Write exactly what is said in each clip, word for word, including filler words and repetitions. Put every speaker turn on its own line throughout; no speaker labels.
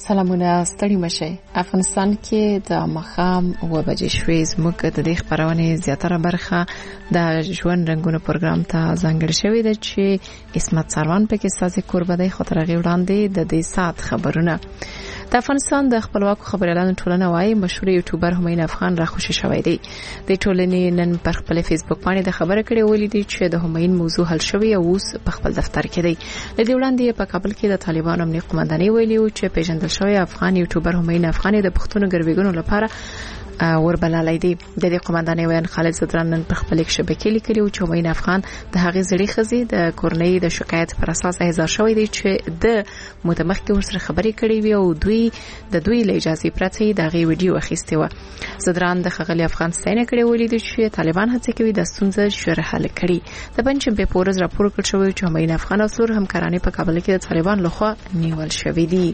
سلامونه ستړي مشي. افغانستان کې د مخام و بجې شوي زموږ د دې خبرونه زیاتره برخه د ژوند رنگونو پروګرام ته ځانګړې شوې ده چې اسمت سروان پکې سازي قرباني خاطر غي وړاندې د دې سات خبرونه. د افغانستان د خپلواکو خبريالانو ټولنه وايي مشهور یوټیوبر همین افغان راخوشي شوی دی. د ټولنې نن پر خپل فیسبوک باندې د خبره کړې ولې دي چې د همین موضوع حل شوی او اوس په خپل دفتر کې دی. د دې وړاندې په کابل کې د طالبانو امنیت قومندانۍ ویلي و چې پیژندل شوی افغان یوټیوبر همین افغان د پښتون ګرویګونو لپاره وربلالای دی. د دې قومندانۍ ویان خالد زدران نن په خپل شبکې لیکلی و چې همین افغان د هغې زړې خزي د کورنۍ د شکایت پر اساس احضار شوی دی چې د متمخ کې ورسره خبرې کړې وي او دوی د دوی له اجازه پرته د هغې ویډیو اخیستې و. زدران د خغلی افغان ستاینه کړې ولې دی چې طالبان هڅه کوي د ستونزې شر حل کړي. د پنځم په پورز راپور کړ شوی چې همین افغان او څلور همکارانې په کابل کې د طالبان لخوا نیول شوې دي.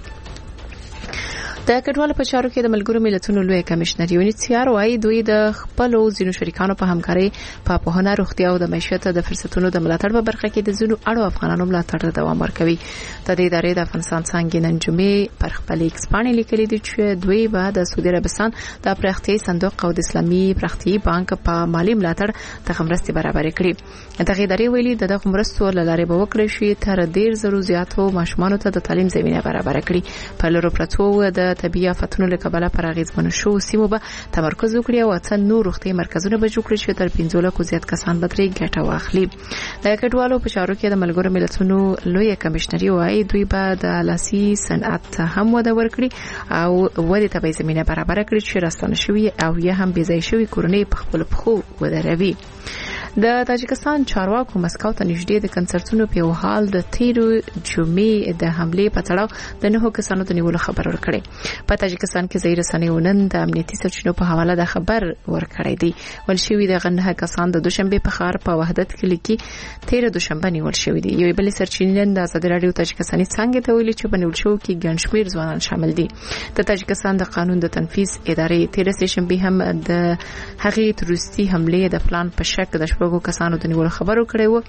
د کډوالو په چارو کې د ملګرو ملتونو لوی کمشنر یونیسیار وايي دوی د خپل او ځینو شریکانو په همکاري په پوهنه روغتیا او د معیشت د فرصتونو د ملاتړ په برخه کې د ځینو اړو افغانانو ملاتړ ته دوام ورکوي. د دې ادارې د افغانستان څنګه نن جمعې پر خپل ایکس باندې لیکلي دي چې دوی به د سعودي عربستان د پرختي صندوق او د اسلامي پرختي بانک په مالی ملاتړ ته مرستې برابر کړي. دغه ادارې ویلي د دغه مرستو لاره به وکړي شي تر ډیر زرو زیاتو ماشومان ته د تعلیم زمينه برابر کړي. په لورو پرتو د طبي آفتونو له کبله پر اغیزمن شو سیمو به تمرکز وکړي او څن نور روغتي مرکزونه به جوړ کړي چې تر پنځه لکو زیات کسان به ترې ګټه واخلي. د کډوالو په چارو کې د ملګرو ملتونو لوی کمشنري وايي دوی به د لاسي صنعت هم وده ورکړي او ودې ته به زمينه برابر کړي چې راستنه شوی او یا هم بيځای شوی کورنۍ په خپل پخو ودروي. د تاجکستان چارواکو مسکو ته نږدې د کنسرتونو په حال د تیرو جمعې د حمله په تړاو د نهو کسانو د نیولو خبر ورکړي. په تاجکستان کې ځای رسنیو نن د امنیتي سرچینو په حواله د خبر ورکړی دی. ول شوی د غنه کسان د دوشنبه په ښار په وحدت کې لیکي تیر دوشنبه نیول شوی دی. یو بل سرچینه د ازادي رادیو تاجکستاني څنګه ته ویلي چې په نیول شو کې ګڼ شمېر ځوانان شامل دي. د تاجکستان د قانون د تنفيذ ادارې تیر سهشنبه هم د هغې تروریستي حمله د پلان په شک د شپږو کسانو د نیولو خبرو کړی و.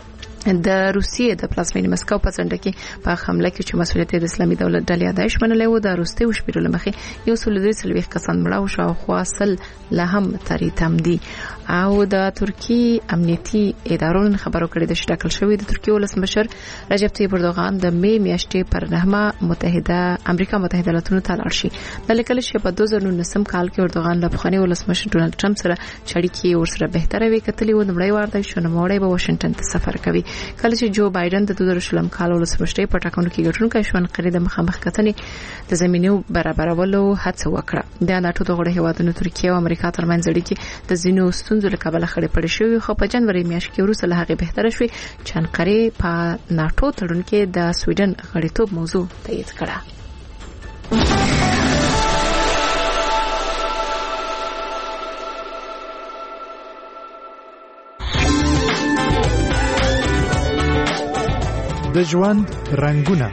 د روسیې د پلازمینې مسکو په څنډه کې په حمله کې چې مسؤلیت د اسلامي دولت ډلې داعش منلې و د روسي وشپیرو لمخې یو سل دوه سلويخ کسان مړه او شاوخوا سل له هم تری تم دي. او د ترکی امنیتي ادارو خبرو کړی د شټکل شوی د ترکیه ولسمشر رجب طیب اردوغان د می میاشتې پر نهمه متحده امریکا متحده ایالاتونو ته لاړ شي. د لیکل شي په دوه زره نهم کال کې اردوغان له بخښنې ولسمشر ډونالد ټرمپ سره چړیکې ورسره بهتره وي کتلې و. نمړی وارد شونه موړی به واشنگټن ته سفر کوي. کله چې جو بایدن د دوه زره شلم کال ولسمشر په ټاکنو کې ګټونکو شون قری د مخامخ کتنې د زمينو برابرولو هڅه وکړه. د ناتو د غړو هیوادونو ترکیه او امریکا ترمنځ اړیکې د زینو ستونزو له کبله خړې پړې شوې خو په جنوري میاشت کې وروسته له هغه بهتره شوې چې انقره په ناتو تړون کې د سویډن غړیتوب موضوع تایید کړه.
د ژوند رنگونه.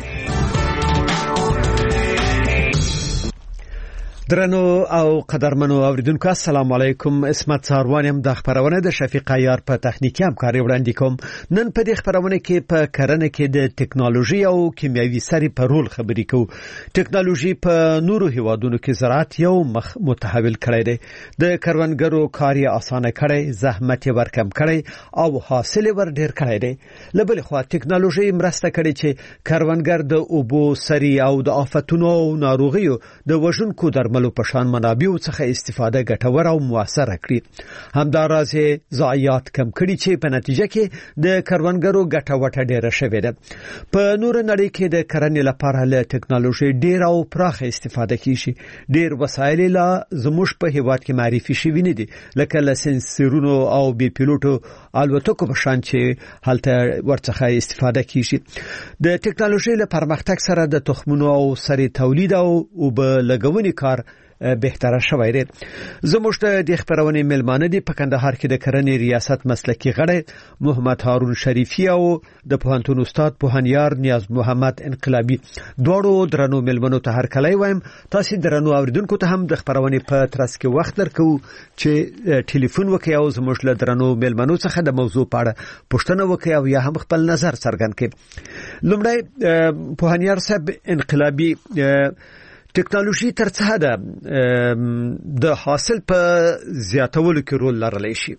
درنو او قدرمنو اوریدونکو السلام علیکم. اسمت ساروان هم د خبرونه د شفیق عیار په تخنیکی همکاري وړاندې کوم. نن په دې خبرونه کې په کرنه کې د ټکنالوژي او کیمیاوي سرې په رول خبرې کوو. ټکنالوژي په نورو هیوادونو کې زراعت یو مخ متحول کړی دی. د کروندګرو کار یې اسانه کړی، زحمت یې ورکم کړی او حاصل ور ډیر کړی دی. لبل خو ټکنالوژي مرسته کړي چې کروندګر د اوبو سري او د آفتونو او ناروغیو د وژونکو درملو په شان منابعو څخه استفاده ګټور او موثره کړي. همداراز ضایعات کم کړي چې په نتیجه کې د کروندګرو ګټه وټه ډیره شوې ده. په نور نړۍ کې د کرنې لپاره له ټکنالوژي ډیر او پراخه استفاده کیږي. ډیر وسایل لا زموږ په هیواد کې معرفي شوي نه دي لکه لسنسرونو او بي پیلوټو الوتکو په شان چې هلته ورڅخه استفاده کیږي. د ټکنالوژي له پرمختګ سره د تخمونو او سري تولید او وبلګونې کار بهتره شوی دی. زموږ د خبرونه ملمانه دي په کندهار کې د کرنې ریاست مسلکی غړی محمد هارون شریفی او د پوهنتون استاد پوهنیار نیاز محمد انقلابی دوړو درنو ملمنو ته هر کله وایم. تاسو درنو اوریدونکو ته هم د خبرونه په ترڅ کې وخت درکو چې ټلیفون وکړئ او زموږ له درنو ملمنو څخه د موضوع په اړه پوښتنه وکړئ او یا هم خپل نظر څرګند کړئ. لومړی پوهنیار صاحب انقلابی ټکنالوژي تر څه حده د حاصل په زیاتولو کې رول لرلی شي؟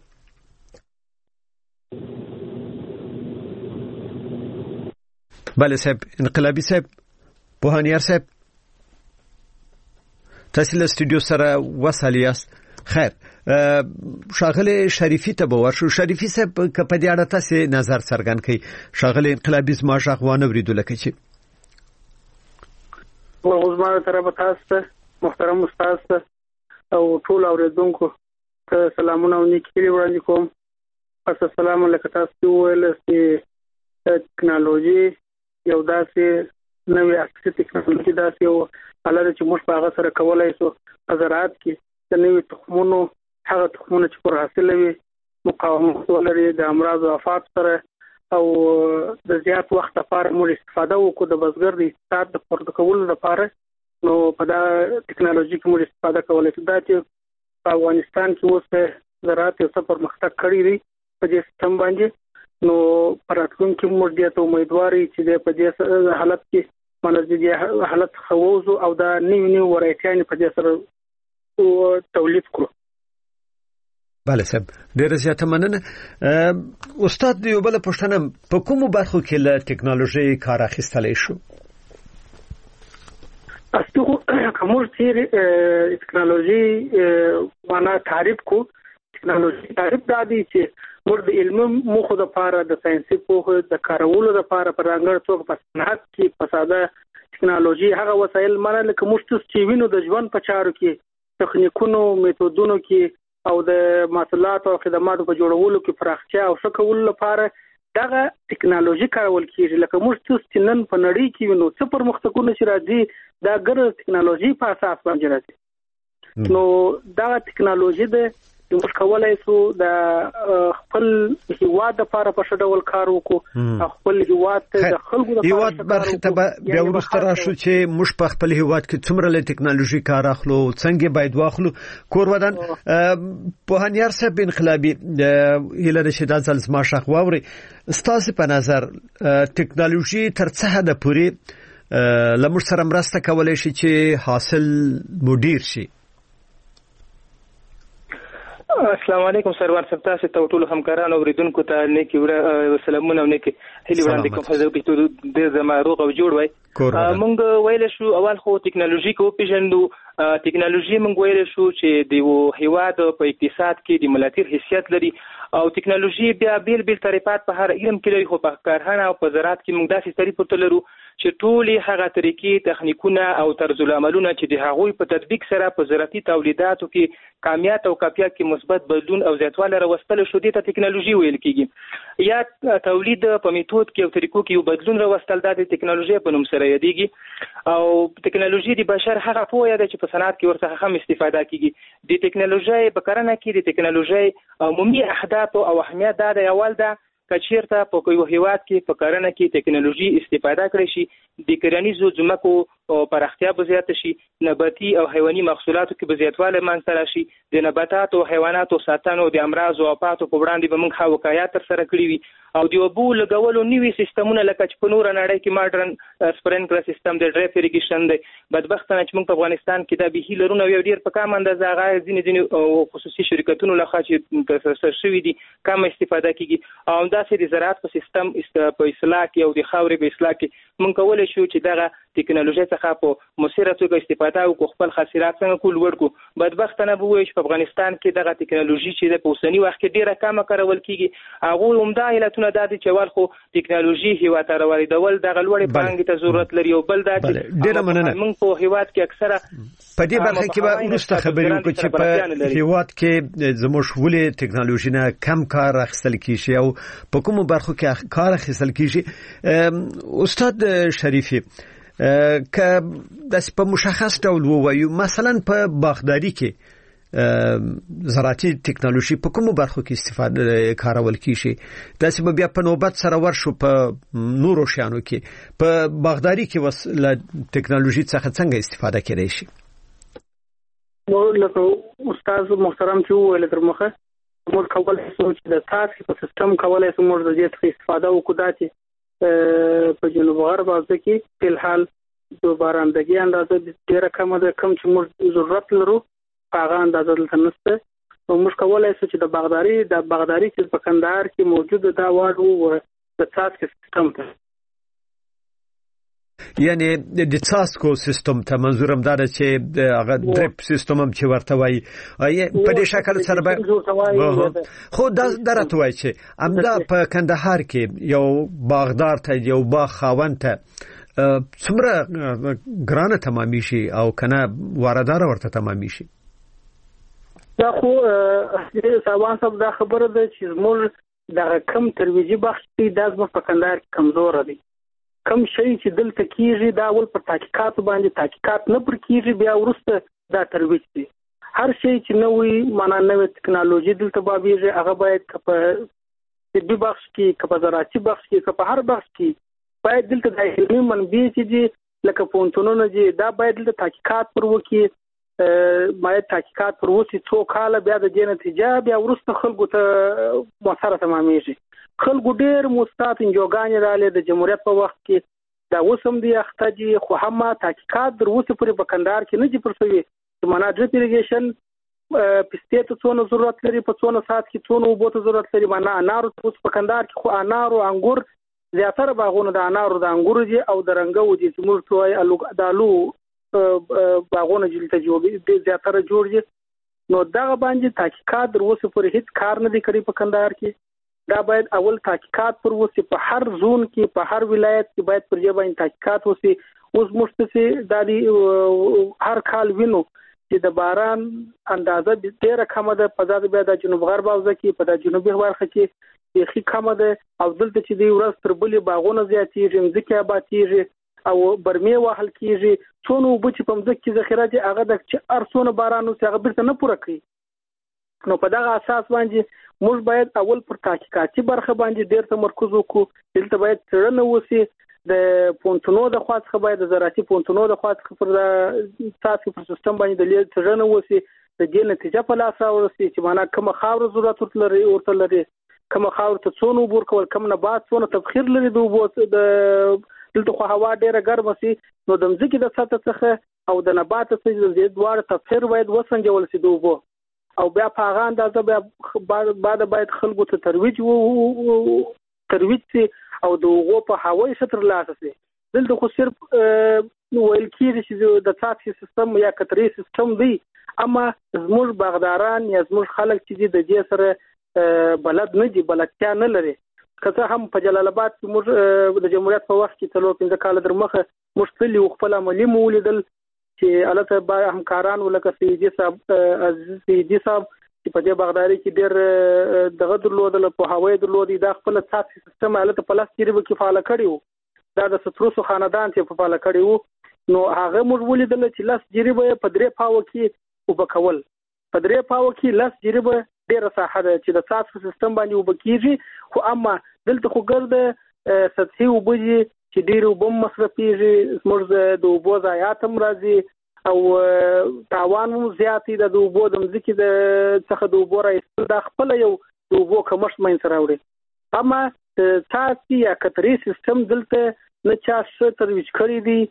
بله صاحب، انقلابي صاحب، پوهانیار صاحب، تاسو له استودیو سره وصل یاست. خیر، شاغله شریفی ته به ورشو. شریفی صاحب که په دې اړه تاسو نظر څرګند کړئ. شاغله انقلابي زما شغوانه وریدو لکه چې
وغوزمانه طرف تاسو محترم استاد او ټول اوریدونکو ته سلامونه او نیکی وړاندې کوم. السلام علیکم. تاسو ویل چې ټکنالوژي یو داسې نوې اساسي ټکنالوژي داسې یو حالت چې موږ په هغه سره کولای شو زراعت کې د نوې تخمونو هغه تخمونه چې پر حاصل وي مقاومت ولري د امراض او آفات سره او د زیات وخت لپاره موږ استفاده وکړو د بزګر د اقتصاد د پورته کولو لپاره. نو په دا ټکنالوژي کې موږ استفاده کولای شو. دا چې په افغانستان کې اوس زراعت یو څه پرمختګ کړی دی په دې سیستم باندې. نو پراتونکو موږ دې ته امیدواري چې په دې حالت کې منځي حالت خووزو او دا نیو نیو ورایټیان په دې سره او تولید کړو.
بله صاحب، ډېر زیاته مننه. استاد یو بل پوښتنه، په کومو برخو کې له ټکنالوژي کار اخیستلی شو؟
اصلي کوم چې ټکنالوژي معنا تعریف کو ټکنالوژي تعریف دا دی چې موږ د علم مخه د پاره د ساينسي پوهه د کارولو د پاره پر رنګړ څوک په صنعت کې په ساده ټکنالوژي هغه وسایل منه لکه موږ چې وینو د ژوند په چارو کې تخنیکونو میتودونو کې او د محصولات او خدماتو په جوړولو کې پراختیا او ښه کولو لپاره دغه ټکنالوژي کارول کیږي. لکه موږ چې نن په نړۍ کې وینو څه پرمختګونه چې راځي دا ګر ټکنالوژي په اساس باندې راځي. نو دا ټکنالوژي د موږ کولای شو د خپل هیواد لپاره په شډول کار وکړو، خپل هیواد ته د خلکو لپاره
هیواد برخه ته بیا ورسته راشو چې موږ په خپل هیواد کې څومره له ټکنالوژي کار اخلو، څنګه باید واخلو. کور ودان پوهانیار صاحب انقلابي اله د شدت زلزمه شخ واوري، ستاسو په نظر ټکنالوژي تر څه حد پورې لمر سره مرسته کولای شي چې حاصل مدیر شي؟
السلام علیکم سرور صاحب، تاسو ته ټول همکارانو اوریدونکو ته نیکی سلامونه او نیکی هیله وړاندې کوم. حضرت د زما روغ او جوړ وای. مونږ ویل شو اول خو ټکنالوژي کو پیژندو. ټکنالوژي مونږ ویل شو چې د هیواد په اقتصاد کې د ملاتیر حیثیت لري او ټکنالوژي بیا بیل بیل طریقات په هر علم کې لري، خو په کارخانه او په زراعت کې موږ داسې طریقې ته لرو چې ټولې هغه طریقې تخنیکونه او طرز العملونه چې د هغوی په تطبیق سره په زراعتي تولیداتو کې کامیات او کیفیت کې مثبت بدلون او زیاتوالی راوستل شو، دې ته ټکنالوژي ویل کېږي. یا تولید په میتود کې او طریقو کې یو بدلون راوستل د ټکنالوژي په نوم سره یادېږي. او ټکنالوژي د بشر هغه پوهه ده چې په صنعت کې ورڅخه هم استفاده کیږي. د ټکنالوژي په کارونه کې د ټکنالوژي عمومي اهداف او اهمیت دا د اول ده کچیرته په یو هیواد کې په کارونه کې ټکنالوژي استفاده کړی شي، د کرنیزو ځمکو پراختیا به زیاته شي، نباتي او حیواني محصولاتو کې به زیاتوالی منځته راشي، د نباتاتو او حیواناتو ساتنو د امراض او آفاتو په وړاندې به موږ ښه وقایه ترسره کړي وي، او د اوبو لګولو نوي سیستمونه لکه چې په نوره نړۍ کې ماډرن سپرینکلر سیستم دی، ډریپ اریګیشن دی. بدبختانه چې موږ په افغانستان کې دا بیخي لرو او یو ډېر په کم اندازه هغه ځینې ځینې خصوصي شرکتونو لخوا چې ترسره شوي دي کم استفاده کیږي. او همداسې د زراعت په سیستم په اصلاح کې او د خاورې په اصلاح کې موږ کولی شو چې دغه ټکنالوژي څخه په مؤثره توګه استفاده وکړو، خپل حاصلات څنګه کول لوړ کړو. بدبختانه به وایو چې په افغانستان کې دغه ټکنالوژي چې په اوسني وخت کې ډېره کمه کارول کیږي. هغوی عمده علتونه دا دي چې اول خو ټکنالوژي هیواد ته راوړېدل دغه لوړې پانګې ته ضرورت لري، او بل دا چې
ډېره مننه
موږ په هیواد کې اکثره
په دې برخه کې به وروسته خبرې وکړو چې په هیواد کې زموږ ولې ټکنالوژي نه کم کار اخیستل کیږي او په کومو برخو کې کار اخیستل کیږي. استاد شریفی، که داس په مشخص ډول ووایو مثلا په باغداري کې زراعتي ټکنالوژي په کومو برخو کې استفاده کارول کیږي؟ داسې به بیا په نوبت سره ورشو په نورو شیانو کې په باغداري کې وسله ټکنالوژي څخه څنګه استفاده کېدای شي؟
نو لکه استاد محترم چې وویل تر مخه موږ کولای شو چې د تاسو په سیستم کولای شو موږ د دې څخه استفاده وکړو چې په جنوب غرب ازده کې په الحال د بارندګي اندازه ډیره کمه ده، کم چې موږ ضرورت لرو هغه اندازه دلته نشته. نو موږ کولای شو چې د باغداري د باغداري چې په کندهار کې موجود دا واړو د څاڅکي سیستم ته،
یعنی د څاڅکو سیستم ته منظورم دا چې هغه ډریپ سیستم هم چې ورته وایي په دې شکل سره به خو دا درته وایي چې امدا په کندهار کې یو باغدار ته یو باغ خاوند ته څومره ګرانه تمامي شي او کنه واردار ورته تمامي شي؟
دا خو ساوان صاحب دا خبره ده چې موږ د کم ترویجي بخش دی د ازمه په کندهار کې کمزور دي. کم شي چې دلته کیږي دا ول پر تحقیقات باندې تحقیقات نه پر کیږي، بیا ورسته دا ترویج دي. هر شي چې نوې معنا نوې ټکنالوژي دلته بابیږي هغه باید په طبي بخش کې، په زراعتي بخش کې، په هر بخش کې باید دلته د علمي منابع چې دي لکه پونتونونه دي دا باید دلته تحقیقات پر وکړي. باید تحقیقات پر وسی څو کاله بیا د دې نتیجه بیا ورسته خلکو ته مسره تمامېږي. خلکو ډېر مستعد انجوګانې رالې د جمهوریت په وخت کې دا وسم دی اختجی خو هم تحقیقات در وسی پر په کندهار کې نه دي پرسوي چې معنا ډریپ ایریګیشن پسته ته څونه ضرورت لري، په څونه سات کې څونه اوبو ته ضرورت لري. معنا انارو اوس په کندهار کې خو انارو انګور زیاتره باغونه د انارو د انګورو دي او د رنګو دي چې موږ توای الو دالو باغونه جلته جوړ دي زیاتره جوړ دي. نو دا باندې تحقیقات در وسی پر هیڅ کار نه دی کړی په کندهار کې. دا باید اول تحقیقات پر وسی په هر زون کې، په هر ولایت کې باید پر جبا تحقیقات وسی. اوس مشتسي د هر کال وینو چې د باران اندازه ډیره کمه ده، په ځای بیا د جنوب غرب اوزه کې، په د جنوبي برخه کې یخي کمه ده او دلته چې دی ورځ تر بلې باغونه زیاتېږي، ځکه آبادېږي او برمه وهل کیږي. څونه وب چې په مځکه کې ذخیره دي هغه د چې ارسونه باران او هغه بیرته نه پوره کوي. نو په دغه اساس باندې موږ باید اول پر تحقیقاتي برخه باندې ډیر تمرکز وکړو. دلته باید څرنه وسی د پونتونو د خاصه باید د زراعتي پونتونو د خاصه پر د ساتي پر سیستم باندې د لیل څرنه وسی د دې نتیجه په لاس راوړي چې معنا کوم خاور ضرورت لري ورته لري، کوم خاور ته څونه وبور کول، کوم نبات څونه تبخیر لري د وبو د دلته خو هوا ډیره ګرمه سي. نو د مځکې د سطح څخه او د نبات څخه د زیات دوار تفسیر باید وسنجول سي د وبو او بیا په هغه اندازه بیا بعد باید خلکو ته ترویج وو ترویج سي او د وغو په هوایي شتر لاسه سي. دلته خو صرف ویل کېږي چې د څاڅکي سیستم یا کتري سیستم دی، اما زموږ باغداران یا زموږ خلک چې د دې سره بلد نه دي، بلدتیا نه لري. که هم په جلال آباد کې موږ د جمهوریت په وخت کې څلور پنځه کال در مخه موږ تللی خپل عملي مولیدل چې البته با همکاران ولکه سیدی صاحب عزیز سیدی صاحب چې په دې باغداري کې ډېر دغه درلودل په هوایي درلودي دا خپل څاڅکي سیستم البته په لاس کې به کفاله کړیو، دا د ستروسو خاندان چې په فعال کړیو. نو هغه موږ ولیدل چې لاس جریبه په درې پاو کې وبکول، په درې پاو کې لاس جریبه ډیره ساحه ده چې د څاڅکي سیستم باندې وبکیږي. خو اما دلته خو ګرځي سطحي وبدي چې ډیرو بم مصرفيږي، زموږ د وبو ضایعات هم راځي او تاوان هم زیاتې د وبو د مځکې د څخه د وبو راځي دا خپل یو د وبو کمښت مینځ راوړي. اما څاڅکي یا کتري سیستم دلته نه چا څه ترویج کړی دی،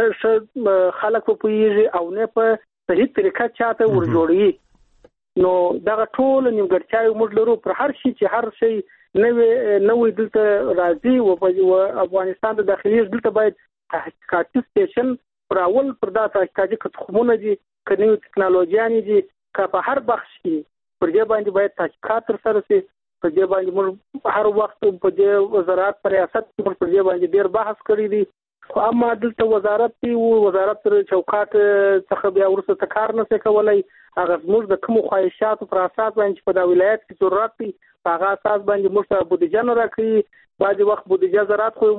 نه خلک په پوهیږي او نه په صحیح طریقه چاته ورجوړي. نو دا ټول نیمګړتیاوې موږ لرو پر هر شي چې هر شي نوې نوې دلته راځي او افغانستان د داخلي دلته باید تحقیقاتي سټیشن پر اول پر دا تحقیقاتي خدمتونه دي، کني ټکنالوژيانې دي که په هر بخش کې پر دې باندې باید تحقیقات تر سره شي. په دې باندې موږ هر وخت په دې وزارت پر ریاست پر دې باندې ډیر بحث کړی دی. خو اما دلته وزارت دی وزارت تر چوکاټ څخه بیا ورسره کار نه کولای. هغه موږ د کوم خواهشاتو پر اساس باندې په دا ولایت کې ضرورت دی په هغه اساس باندې موږ ته بودیجه نه راکړي. بعضې وخت بودیجه زراعت خو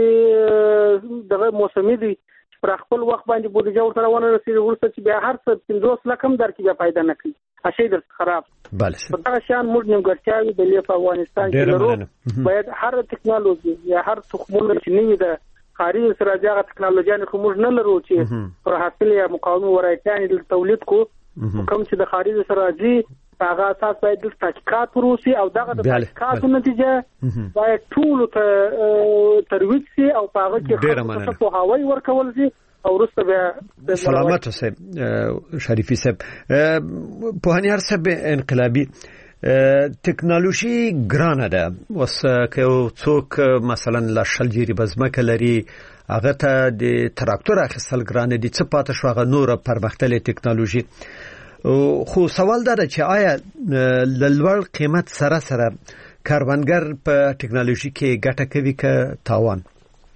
موسمي دغه موسمي دی پر خپل وخت باندې بودیجه ورته ونه رسېږي، وروسته چې بیا هر څه پنځوس لک هم درکې بیا فایده نه کوي، اشی در خراب.
بله
په دغه شان موږ نیمګړتیاوې د لیف افغانستان کې لرو. باید هر ټکنالوژي یا هر تخمونه چې نوي ده خارجي سره دغه ټکنالوژیانې خو موږ نه لرو چې پر حاصل یا مقاومه ورایتیانې تولید کو کوم چې د خارجي سره راځي هغه اساس باید د تحقیقات وروسي او دغه د تحقیقاتو نتیجه باید ټول ته ترویج سي او هغه کې خلکو ته هوایي ورکول شي او وروسته بیا
سلامت اوسه شریفي صاحب. پوهنیار صاحب انقلابي ټکنالوژي ګرانه ده. اوس که څوک مثلا لا شل جری بزمکه لري هغه ته د تراکتور اخیستل ګرانه دي، څه پاتې شو هغه نور پرمختللې ټکنالوژي. خو سوال دا ده چې آیا لوړ قیمت سره سره کاروانګر په ټکنالوژي کې ګټه کوي که تاوان؟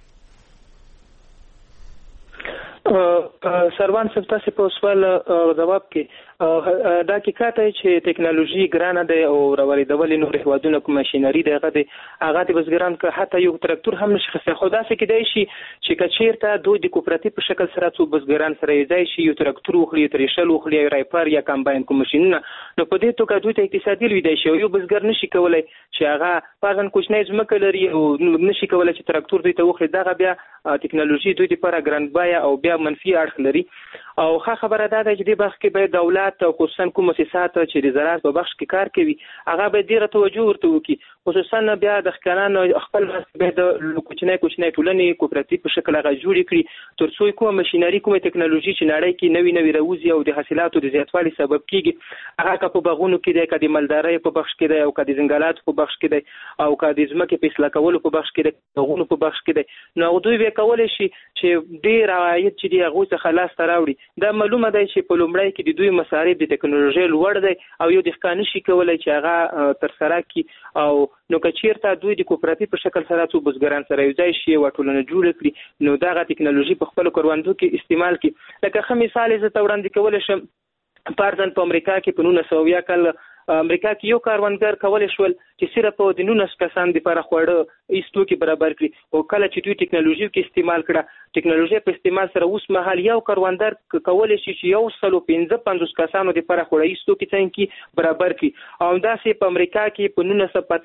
سروان صاحب تاسو په سوال جواب کې دا حقیقت دی چې ټکنالوژي ګرانه ده او راوړېدل نور هیوادونه کوم ماشينري دغه دي هغه د بزګران که حتی یو تراکتور هم نشي خسته. خو دا څه کېدای شي چې کچیرته دوی د کوپراتیو په شکل سره څو بزګران سره یې شي یو تراکتور وخلي ترېشل وخلي رایپر یا کمباین کوم ماشينونه، نو په دې توګه دوی ته اقتصادي لوي دی شي. یو بزګر نشي کولای چې هغه پازن کوچنی ځمکه لري او نشي کولای چې تراکتور دوی ته وخلي، دغه بیا ټکنالوژي دوی لپاره ګران بیا او بیا منفي اړخ لري. او ښه خبره ده چې د بخښ کې به دولت او خصوصا کوم مؤسسات چې د زراعت په بخش کې کار کوي هغه به ډیره توجه ورته وکړي، خصوصا بیا د ښکارانو خپل به د کوچنی کوچنی ټولنې کوپراتیو په شکل هغه جوړ کړي ترڅو کوم ماشينري کوم ټکنالوژي چې نړۍ کې نوي نوي راوځي او د حاصلاتو د زیاتوالي سبب کیږي هغه که په باغونو کې دی، که د مالدارۍ په بخش کې دی، او که د ځنګلاتو په بخش کې دی، او که د ځمکې په اصلاح کولو په بخش کې دی، باغونو په بخش کې دی، نو دوی به کولی شي چې ډېر عواید چې دی هغوی څخه لاسته راوړي. دا معلومه دی چې په لومړی کې د دوی مصارف د ټکنالوژۍ لوړ دی او یو دهقان نشي کولی چې هغه ترسره کړي، او نو که چېرته دوی د کوپراتیو په شکل سره څو بزګران سره یو ځای شي یوه ټولنه جوړه کړي نو دغه ټکنالوژي په خپلو کروندو کې استعمال کړي. لکه ښه مثال یې زه ته وړاندې کولی شم، فرضاً په امریکا کې په نولس سوه اویا کال امریکا کې یو کاروانګر کولی شول چې صرف د نولس کسان دپاره خواړه ایستو کې برابر کړي، او کله چې دوی ټکنالوژي کې استعمال کړه ټکنالوژي په استعمال سره اوس مهال یو کاروانګر کولی شي چې یو سلو پنځه پنځوس کسانو دپاره خواړه ایستو کې څنګه برابر کړي. او همداسې په امریکا کې په نولس سوه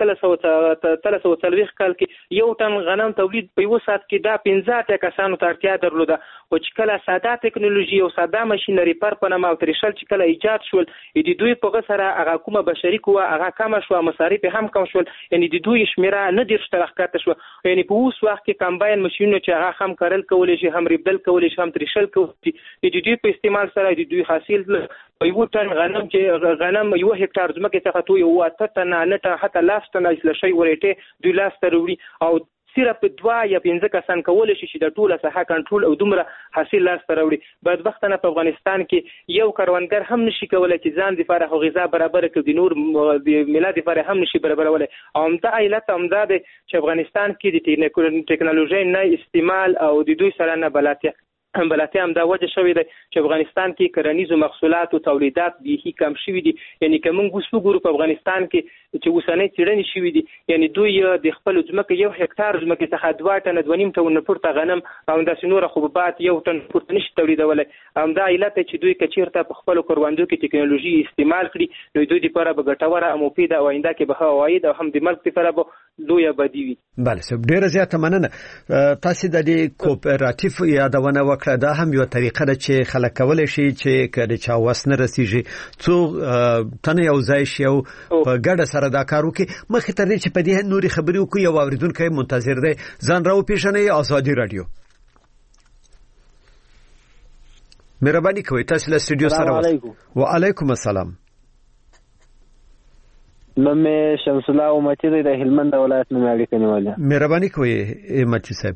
اتلس سوه څلوېښت کال کې یو ټن غنم تولید په یو ساعت کې دا پنځه اتیا کسانو ته اړتیا درلوده، خو چې کله ساده ټکنالوژي او ساده ماشینري پر په نامه او ترېشل چې کله ایجاد شول د دوی په هغه سره هغه کومه بشري قوه هغه کمه شوه، مصارف هم کم شول، یعنې د دوی شمېره نه دېرش ته راښکته شوه. یعنې په اوس وخت کې کمباین ماشینونه چې هغه هم کرل کولی شي، هم ریبدل کولی شي، هم ترېشل کولی شي، د دوی په استعمال سره د دوی حاصل په یو ټن غنم چې غنم یو هکټار ځمکې څخه تو یو اته ټنه نه ټنه حتی لاس ټنه اصلاح شوي ورېټې دوی لاسته راوړي، او صرف دوه یا پنځه کسان کولی شي چې د ټوله ساحه کنټرول او دومره حاصل لاسته راوړي. بدبختانه په افغانستان کې یو کروندګر هم نشي کولی چې ځان دپاره خو غذا برابره کړي، د نور د ملت دپاره هم نشي برابرولی. او همدا علت همدا دی چې افغانستان کې د ټکنالوژۍ نه استعمال او د دوی سره نه بلدتیا بلاتیا هم دا وجه شوې ده چې افغانستان کې کرنیزو محصولاتو تولیدات بیخي کم شوي دي. یعنې که موږ اوس وګورو په افغانستان کې چې اوسنۍ څېړنې شوي دي، یعنې دوی د خپلو ځمکې یو هکټار ځمکې څخه دوه ټنه دوه نیم ټنه پورته غنم او همداسې نوره حبوبات یو ټن پورته نشي تولیدولی. همدا علت دی چې دوی که چېرته په خپلو کروندو کې ټکنالوژي استعمال کړي نو دوی دپاره به ګټوره او مفیده او آینده کې به ښه عواید او هم د ملک دپاره به لویه بدي وي.
بله صاحب، ډېره زیاته مننه. تاسې د دې کوپراتیف یادونه وکړه، دا هم یو طریقه ده چې خلک کولی شي چې که د چا وس نه رسیږي څو تنه یو ځای شي او په ګډه سره دا کار وکړي. مخکې تر دې چې په دې نورې خبرې وکړو یو اورېدونکی منتظر دی، ځان راوپېژنئ. ازادي راډیو، مهرباني کوئ تاسې له سټوډیو سره. وعلیکم السلام.
نوم مې شمس الله امتي دی، د هلمند ولایت نه مې اړیکه نیولې.
مهرباني کوئ امتي صاحب.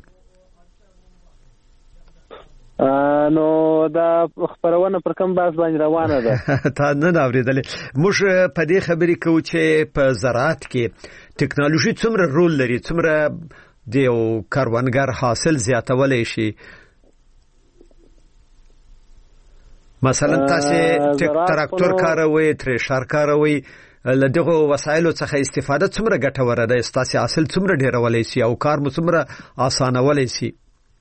نو دا خبرونه پر کوم باز باندې روانه ده؟
تا نه اورېدلې. موږ په دې خبرې کوو چې په زراعت کې ټکنالوژي څومره رول لري، څومره د یو کروندګر حاصل زیاتولی شي. مثلا تاسې تراکتور کاروئ، ترېشر کاروئ، له دغو وسایلو څخه استفاده څومره ګټوره ده؟ ستاسې حاصل څومره ډېرولی شي او کار مو څومره اسانولی شي؟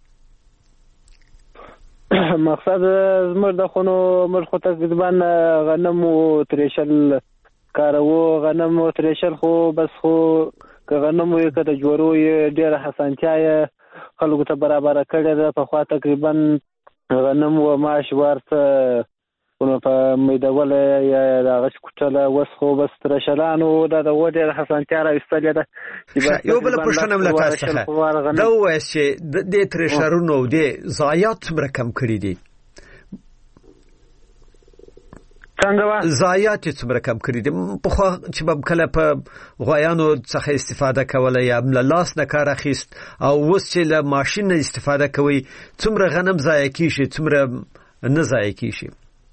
مقصد زموږ د خونو موږ خو تقریبا غنم او ترېشل کاروو. غنم او ترېشل خو بس خو که غنم وي که د جوړو یې ډېره حسانتیا یې خلکو ته برابره کړې ده. پخوا تقریبا غنم و ماش ورته نو په میدوله یا دغه کوټله وسخو بس ترشلانو د وډر حسنتیا راوستل ده
یو بل پښتنه ملت څخه دا وایي چې د ترشرونو د ضایعات څومره کم کړی دي
څنګه
ضایعات څومره کم کړی دي په خو چې په کله په غویانو څخه استفاده کوله یا بل لاس نه کار اخیست او وس چې له ماشين استفاده کوي څومره غنم ضایع کیږي څومره نه ضایع کیږي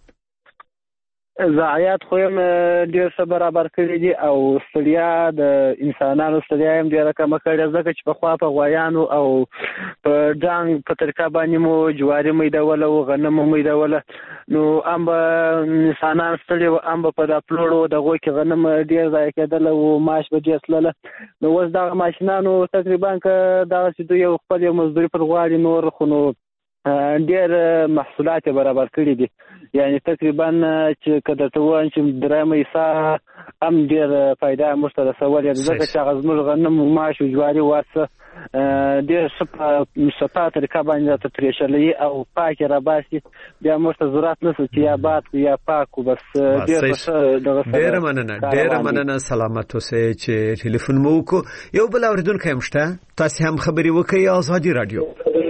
ضایعات خو هم ډیر څه برابر کړی دي او ستړیا د انسانانو ستړیا هم ډیره کمه کړې ځکه چې په خوا په غویانو او په ډانګ په طریقه باندې مو جواري میدوله او غنم میدوله نو ام انسانان ستړي او ام په د پلوړو دغه کې غنم ډیر ځای کېدل او ماش به ډیر سلله نو اوس دا ماشينانو تقریبا ک دا چې دوی یو خپل مزدوري پر غواړي نور خو نو ډیر محصولات برابر کړی دي یعنی تقریبا چې کده ته وان چې درامه ایسا ام ډیر فائدہ مشترک سوال ځکه چې غزمل غنم ماش او جواري واسه ډیر صفه صفه طریقه باندې ته تریشلې او پاک را باسي بیا مرته ضرورت نشته چې یا باد یا پاک بس ډیر
دغه ډیر مننه ډیر مننه سلامت اوسه چې ټلیفون مو کو یو بل اوریدونکو هم شته تاسو هم خبري وکړئ ازادي رادیو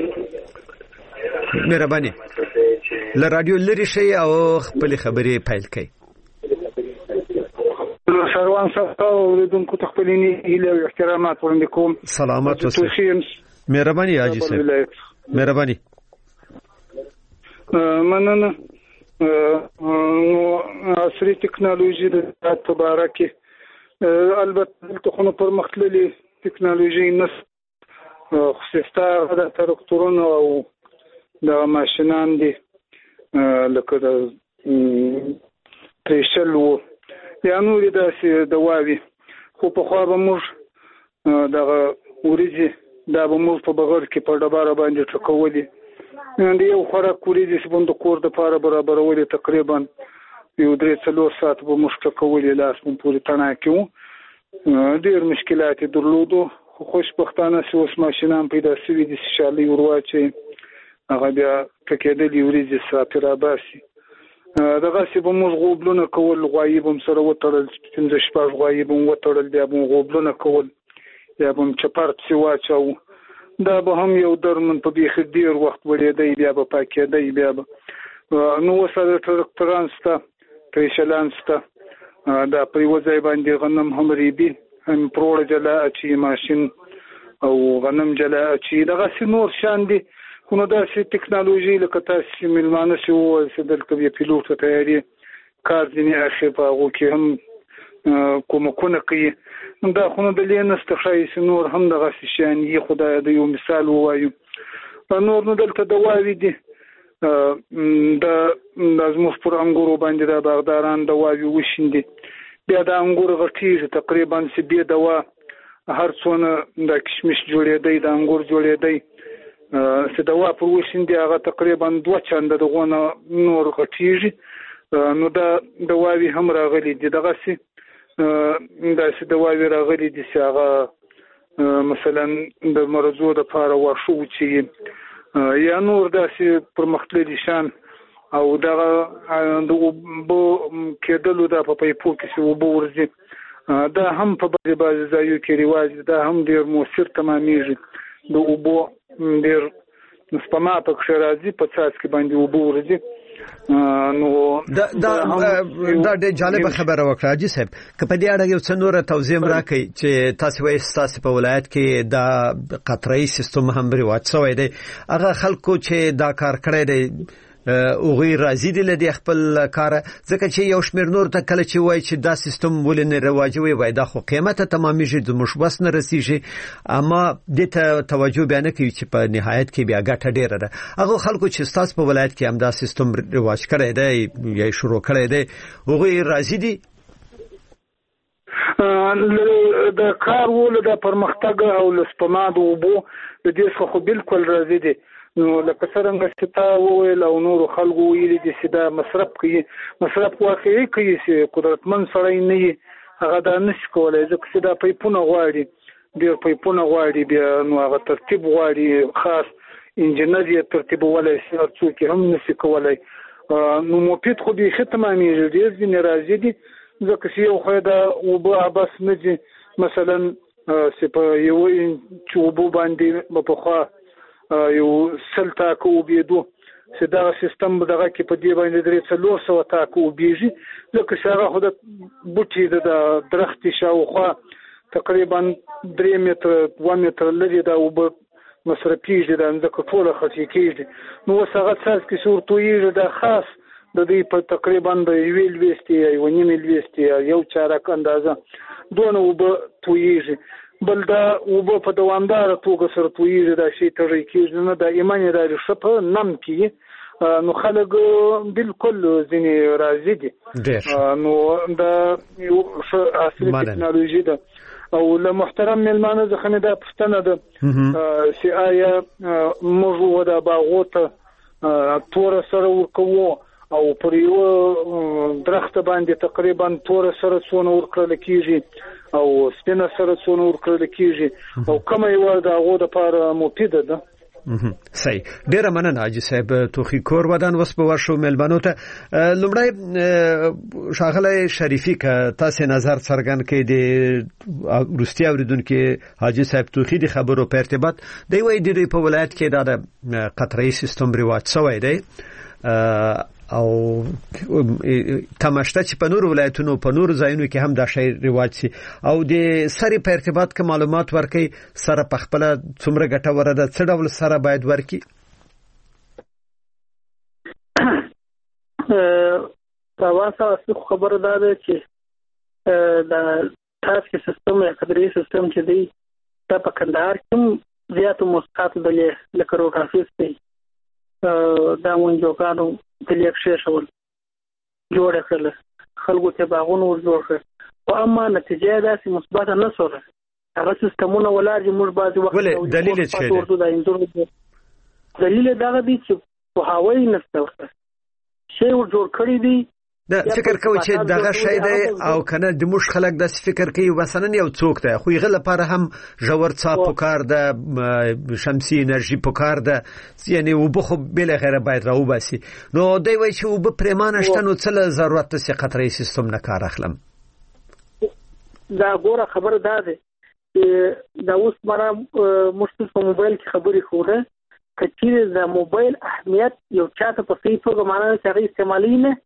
مهرباني له رادیو لري شي او خپل خبري پیل کړئ
شروان صاحب اوریدونکو ته خپلینی اله احترامات وړاندې کوم
سلامت اوسئ مهرباني حاجی صاحب مهرباني
مننه عصري ټکنالوژي د تبارکه البته ته خو پر مختللي ټکنالوژي نس خصوصا د تراکتورونو او د ماشينان دي لکه د تریشل وو یا نور داسې دواوي خو په خوا به موږ دغه وریجې دا به موږ په بغیر کې په ډباره باندې ټکولې د یو خوراک وریجې چې به د کور دپاره برابرولې تقریبا یو درې څلور ساعت به موږ ټکولې لاس مو پورې تڼاکې وو ډېر مشکلات یې درلودو خو خوشبختانه چې اوس ماشینان پیدا شوي دي چې شالۍ ور واچوي هغه بیا ټکېدلې وریجې صافې راباسي دغسې به موږ غوبلونه کول غوایي به م سره وتړل پنځه شپږ غوایي به م وتړل بیا به م غوبلونه کول یا به م چپر پسې واچوو دا به هم یو درمن په بیخي ډېر وخت وړېدی بیا به پاکېدی بیا به نو اوس د ټرکټران شته تریشلان شته دا په یوه ځای باندې غنم هم ریبي هم پروړه جلا اچي ماشین او غنم جلا اچي دغسې نور شان دي خو نو داسې ټکنالوژي لکه تاسې چې مېلمانه چې وویل چې دلته بیا پیلوټ ته تیاري کار ځینې اخی په هغو کې هم کومکونه کوي دا خو نو دلې نسته ښایي چې نور هم دغسې شیان یي خو دا د یو مثال ووایو نور نو دلته دواوې دي دا زموږ پر انګورو باندې دا باغداران دواوې وشیندي بیا دا انګور غټېږي تقریبا چې بې دوا هر څونه دا کشمش جوړېدی دا انګور جوړېدی چې دوا پر وشیندي هغه تقریبا دوه چنده دغونه نور غټېږي نو دا دواوې هم راغلي دي دغسې داسې دواوې راغلي دي چې هغه مثلا د مرضو دپاره واښه وچوي یا نور داسې پرمختللي شیان او دغه د اوبو کېدلو دا په پیپو کې چې اوبه ورځي دا هم په بعضې بعضې ځایو کې رواج دا هم ډېر مؤثر تمامیږي د اوبو ډېر سپما پکښې راځي په څاڅکي باندې اوبه ورځي نو
دا دا دا ډېر جالبه خبره وکړه حاجي صاحب که په دې اړه یو څه نوره توضیح هم راکړئ چې تاسې وایي ستاسې په ولایت کې دا قطره‌یي سیستم هم رواج شوی دی هغه خلکو چې دا کار کړی دی اوغوی راضي دي له دې خپل کاره ځکه چې یو شمېر نور ته کله چې وایي چې دا سیستم ولې نه رواجوي وایي دا خو قیمته تمامیږي زموږ بس نه رسیږي اما دې ته توجه بیا نه کوي چې په نهایت کې بیا ګټه ډېره ده هغو خلکو چې ستاسو په ولایت کې هم دا سیستم رواج کړی دی یا شروع کړی دی هغوی راضي دي
د کار ولو د پرمختګ او له سپما د اوبو د دې څخه خو بالکل راضي دي نو لکه څرنګه چې تا وویل او نورو خلکو ویلي دي چې دا مصرف کوي مصرف واقعي کوي چې قدرتمند سړی نه وي هغه دا نشي کولی ځکه چې دا پیپونه غواړي ډېر پیپونه غواړي بیا نو هغه ترتیب غواړي خاص انجینر یې ترتیبولی شي هر څوک یې هم نشي کولی نو مفید خو به ختمامي ډیر دي راځي دي ځکه چې یو خو دا وبو بس نه دي مثلا سپه یو چې وبو باندې په خوا یو سلتا کو بيدو چې دا سیستم دغه کې په دې باندې درې څلور سو تا کو بيږي ځکه چې هغه خو د بوټي د درختي شاوخوا تقریبا درې متر دوه متر لري دا وب مصرفيږي دا ځکه ټول خطي کېږي نو وسغه څاس کې صورتوي دا خاص د دې په تقریبا د ویل وستي یو نیمه وستي یو چارک اندازه دونه وب تويږي بل دا وب په دوامدار توګه سره تويږي دا شي ترې کېږي نه دا ایمان دا شپه نم کې نو خلک بالکل ځینې راځي دي نو دا یو اصلي ټکنالوژي ده او له محترم ملمانه ځخه مې دا پښتنه ده چې آیا موږ ودا باغوته تور سره وکوو او پر یو درخت باندې تقریبا تور سره څونه ورکړل کیږي او سپینه سره څونه ورکړل کیږي او کومه یو دا غو د لپاره مفیده ده
صحیح ډیره مننه حاجی صاحب توخی کور ودان وس په ورشو ملبانو ته لمړی شاغله شریفی کا تاسو نظر څرګند کړي د روسیا اوریدونکو حاجی صاحب توخی د خبرو په ارتباط دی وای د په ولایت کې د قطري سیستم رواج شوی دی او تماشته چې په نور ولایتونو په نور ځایونو کې هم دا شی رواج سي او د سری په ارتباط کې معلومات ورکړي سره په خپل څومره ګټه ورده څه ډول سره باید ورکړي
تاسو خبره ده چې دا تاسو سیستم یا قدري سیستم چې دی دا په کندهار کې زیاتو مسقات دلې لکه روټافیس دی دا مونږ د لیکشې شول جوړ کړل خلکو ته باغونه ور جوړ کړ او اما نتیجه دا چې مثبت نه سره هغه سیستمونه ولاري موږ بعضي وخت
ولې دلیل څه دی
دلیل دا دی چې په هوايي نشته شی ور جوړ کړی دی
دا فکر کوي چې دغه شی دی او کنه د موږ خلک د فکر کوي مثلا یو څوک دی خو یغه لپاره هم جوړ څا پکار ده شمسي انرژي پکار ده یعنی وبخو بل غیره باید راو باسي نو دوی وایي چې وب پرمانه شته نو څه ضرورت ته قطري سیستم نه کار اخلم
دا ګوره خبر ده چې دا اوس مره مشکل په موبایل کې خبرې خوره کچې د موبایل اهمیت یو چاته په صحیح توګه معنی سره استعمالي نه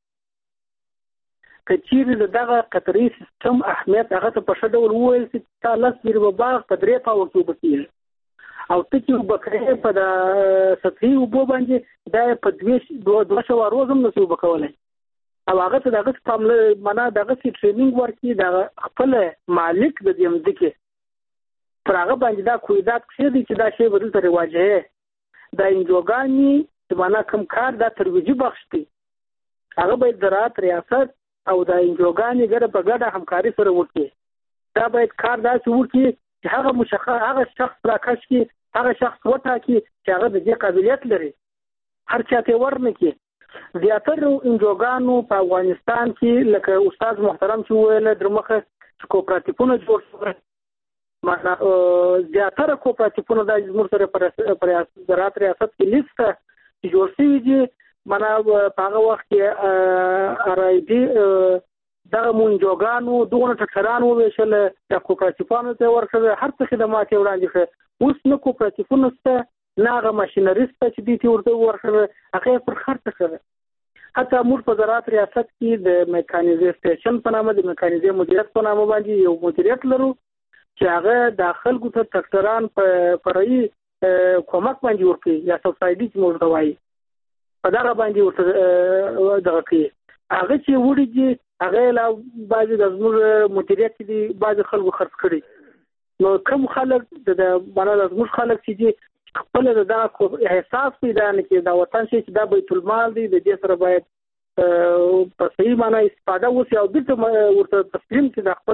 کچې دغه قطري سیستم اهمیت هغه ته په شډول وویل چې تاسو لږ به باغ په درې پاو کې وکړي او ته چې وبکړې په د سطحي وبو باندې دا په دوه دوه شو روزم نو وبکولای او هغه ته دغه کوم معنا دغه سي ټریننګ ورکړي د خپل مالک د دې مدکه پر هغه باندې دا کویدات کړی دي چې دا شی بدل ته رواجه دا انجوګانی چې معنا کوم کار دا ترویجي بخش دي هغه باید زراعت ریاست او دا انجوګانی ګره په ګډه همکاري سره وکړي دا باید کار داسې وکړي چې هغه مشخص هغه شخص راکش کی هغه شخص وټاکي چې هغه د دې قابلیت لري هر چاته ورنکي زیاتره انجوګانو په افغانستان کې لکه استاد محترم چې ویل درمخه کوپراتیفونه جوړ شول معنا زیاتره کوپراتیفونه د زموږ سره پر زراعت ریاست کې لیسته جوړ شوي دي معنا په هغه وخت کې ارایدي دغه مونږګانو دغه ټکرانو ویشل د کوپراتیفونو ته ورکړل هر څه خدمات وړاندې کړ اوس نو کوپراتیفونو ته ناغه ماشينریست چې دي ته ورته ورکړل هغه پر خرڅ کړ حتی موږ په زراعت ریاست کې د میکانیزیشن په نامه د میکانیزي مدیریت په نامه باندې یو مدیریت لرو چې هغه داخل کو ته ټکران په پرې کومک باندې ورکړي یا سبسایډي چې موږ دوای په دا باندې ورته دغه کې هغه چې وړي هغه لا بعضی د زموږ مدیریت دي بعضی خلکو خرڅ کړي نو کوم خلک د معنا د زموږ خلک چې خپل د احساس پیدا نه کړي دا وطن چې دا بیت المال دی د دې سره باید په صحیح معنا استفاده وشي او د ورته تسلیم کړي د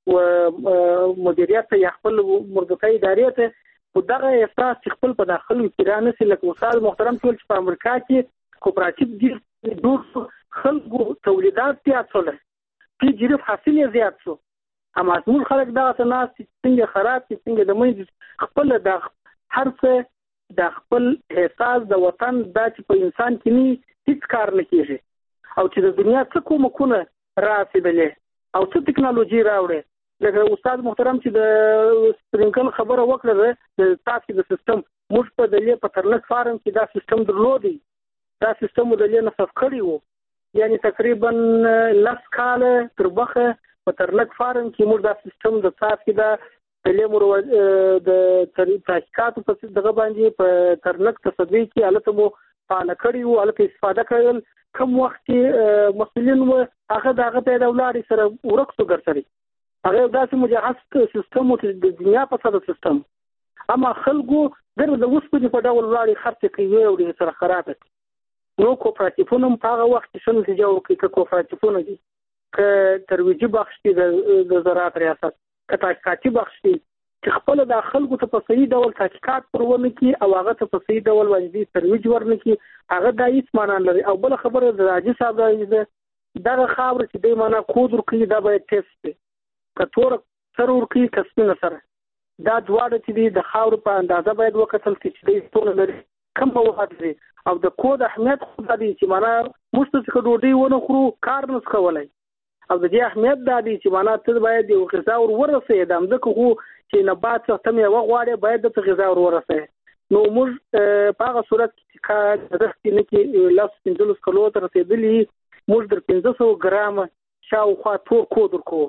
خپل مدیریت یا خپل مربوطه ادارې ته خو دغه احساس چې خپل په داخل کې را نسي لکه استاد محترم ټول چې په امریکا کې کوپراتیف دي ډور خلکو تولیدات زیات شول چې جریف حاصل زیات شو اما ټول خلک دا تناس څنګه خراب چې څنګه د مې خپل د هر څه د خپل احساس د وطن د چې په انسان کې نه هیڅ کار نه کیږي او چې د دنیا څه کومکونه راسېدلې او څه ټکنالوژي راوړې. لکه استاد محترم چې د سپرینکل خبره وکړه د تاسو د سیستم موږ په دلې په ترلک فارم کې دا سیستم درلودي. دا سیستم د دلې نصف کړی وو، یعنی تقریبا لس کاله تر مخه په ترلک فارم کې موږ دا سیستم د تاسو د دلې مر د تحقیقاتو په دغه باندې په ترلک تصدیق کې الته مو فعال کړی وو، الته استفاده کړل. کوم وخت کې مسؤلین و هغه دغه په دولت سره ورکسو ګرځري هغه داسې مجهز سیستم د دنیا په ساده سیستم، اما خلکو در د وسپنې په ډول وړاندې خرڅ کوي او د سره خراب دي. نو کوپراتیفونه په هغه وخت کې شنو نتیجه ورکړي چې کوپراتیفونه دي ک ترویجي بخش دي د زراعت ریاست ک تحقیقاتي بخش دي چې خپل د خلکو ته په صحیح ډول تحقیقات پرونه کی او هغه ته په صحیح ډول باندې ترویج ورنه کی هغه د هیڅ معنا لري. او بل خبره د راځي صاحب راځي دا خبره چې د معنا کود ورکړي دا باید ټیسټ کتور سر ورکی کسبینه سره دا دواړه چې دی د خاور په اندازه باید وکتل چې د ټول لري کم مواد لري او د کود اهمیت خو د دې چې معنا مستقله ډوډۍ ونه خورو کار نه کولای او د دې اهمیت د دې چې معنا ته باید یو غذا ورسې د امدکه خو چې نبات څخه مې وغواړي باید د غذا ورسې. نو موږ په هغه صورت کې د دښتې نه کې لاس پنځلس کلو تر رسیدلی موږ در پنځه سوه ګرام شاوخوا تور کود ورکو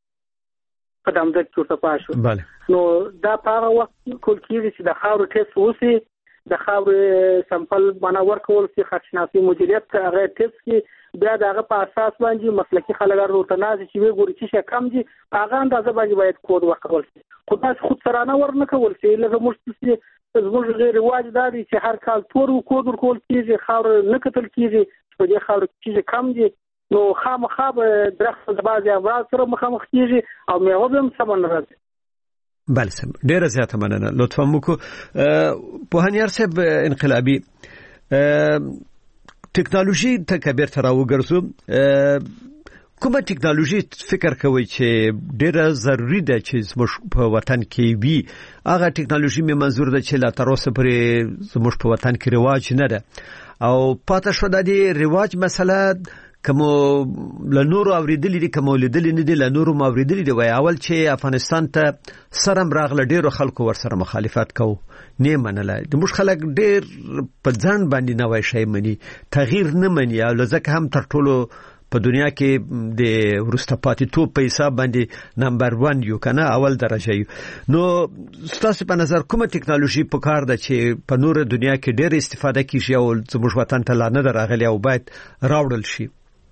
په دامده کې ورته پاشو. نو دا په هغه وخت کول کېږي چې د خاورو ټیسټ وشي، د خاورو سمپل معنا ورکول شي، خدشناسي مدیریت هغه ټیسټ کې بیا د هغه په اساس باندې مسلکي خلک ورته نازي چې وی ګوري چې کم دي هغه اندازه باندې باید کود ورکول شي. خو تاسو خود سرانه ورنه کول شي لکه موږ زموږ غیر رواج دا دی چې هر کال تور کود ورکول کېږي، خاور نه کتل کېږي چې د خاور چې کم دي نو خامخا به درخت د بعضې امراض سره مخامخ کېږي او میوه به هم سمه نه راځي.
بله صاحب ډېره زیاته مننه. لطفا وکړو پوهنیار صاحب انقلابي ټکنالوژي ته که بیرته راوګرځو کومه ټکنالوژي فکر کوئ چې ډېره ضروري ده چې زموږ په وطن کې وي؟ هغه ټکنالوژي مې منظور ده چې لا تر اوسه پورې زموږ په وطن کې رواج نه ده او پاته شو د دې رواج مسله کوم له نورو اوریدلې دي کوم لیدلې نه دي له نورو ما اوریدلې دي. وای اول چې افغانستان ته سرم راغله ډېرو خلکو ورسره مخالفت کوو نه منله د موږ خلک ډېر په ځان باندې نوای شي مني تغییر نه مني او لکه هم تر ټولو په دنیا کې د ورسته پاتې توپ په حساب باندې نمبر ون یو کنه اول درجه یو. نو ستاسو په نظر کومه ټکنالوژي په کار ده چې په نور دنیا کې ډېر استفاده کیږي او زموږ وطن ته لا نه راغلي او باید راوړل شي؟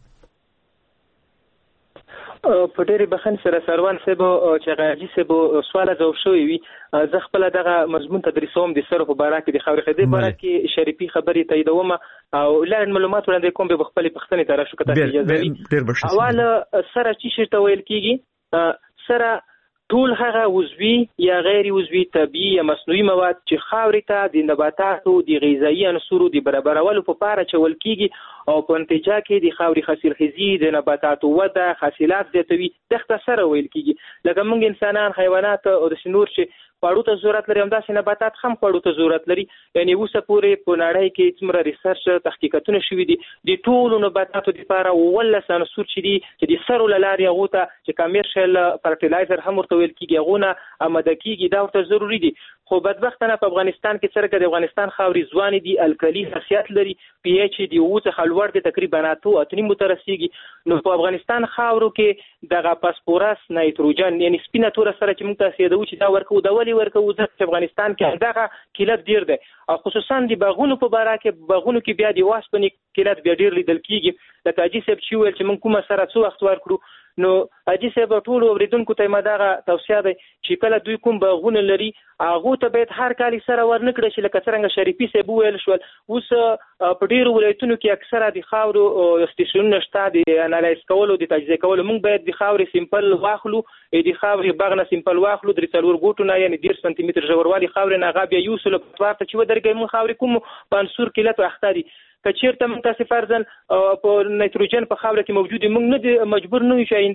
په ډېرې بخښنې سره سروان صاحب چې غاجي صاحب سوال ځواب شوی وي زه خپل دغه مضمون تدریسوم د سرو په باره کې د خاورې خدای باره کې شریفي خبرې تاییدوم او لاندې معلومات وړاندې کوم به خپل پښتنې ته راشو کته اجازه وي. اول سره چې شي ته ویل کېږي سره ټول هغه عضوي یا غیر عضوي طبيعي یا مصنوعي مواد چې خاورې ته د نباتاتو د غذایي عنصرو د برابرولو په پاره چول کېږي او په نتیجه کې د خاورې حاصلخیزي د نباتاتو وده حاصلات زیاتوي دغه سره ویل کېږي. لکه موږ انسانان حیوانات او د نور چې پاړو ته ضرورت لري همداسې نباتات هم پاړو ته ضرورت لري. یعنی اوسه پورې په نړۍ کې څومره ریسرچ تحقیقاتونه شوي دي د ټولو نباتاتو لپاره ولس عنصر چې دي چې د سرو له لارې هغو ته چې کمرشل فرټیلایزر هم ورته ویل کېږي هغو نه آماده کېږي دا ورته ضروري دي. خو بدبختانه په افغانستان کې څرګه د افغانستان خاورې ځوانې دي الکلي خاصیت لري پی ایچ دی اوه څخه لوړ دی تقریبا اته اته نیم ته رسیږي. نو په افغانستان خاورو کې دغه فاسفورس نایتروجن یعنی سپینه توره سره چې موږ تاسو یادو چې دا ورکو د ولي ورکو د افغانستان کې دغه کیلت ډیر دی او خصوصا د باغونو په باره کې باغونو کې بیا د واسپنې کیلت بیا ډیر لیدل کیږي. لکه اجي صاحب چې ویل چې موږ کومه سره څو وخت ورکړو نو اجي صاحب ټول اوریدونکو ته مداغه توصیه ده چې کله دوی کوم باغونه لري هغه ته باید هر کال سره ورنکړي چې لکه څنګه شریفي صاحب ویل شو اوس په ډیرو ولایتونو کې اکثره د خاورو سټیشنونه شته د انالایز کولو د تجزیه کولو موږ باید د خاورې سیمپل واخلو د خاورې باغ نه سیمپل واخلو درې څلور ګوټو نه یعنی ډیر سانتي متر ژوروالي خاورې نه هغه بیا یو سل په ورته چې ودرګي موږ خاورې کوم په انصور کیلت واخته دي کچیرته موږ تاسو فرضاً په نایتروجن په خاوره کې موجود موږ نه مجبور نه یو چې آینده کال د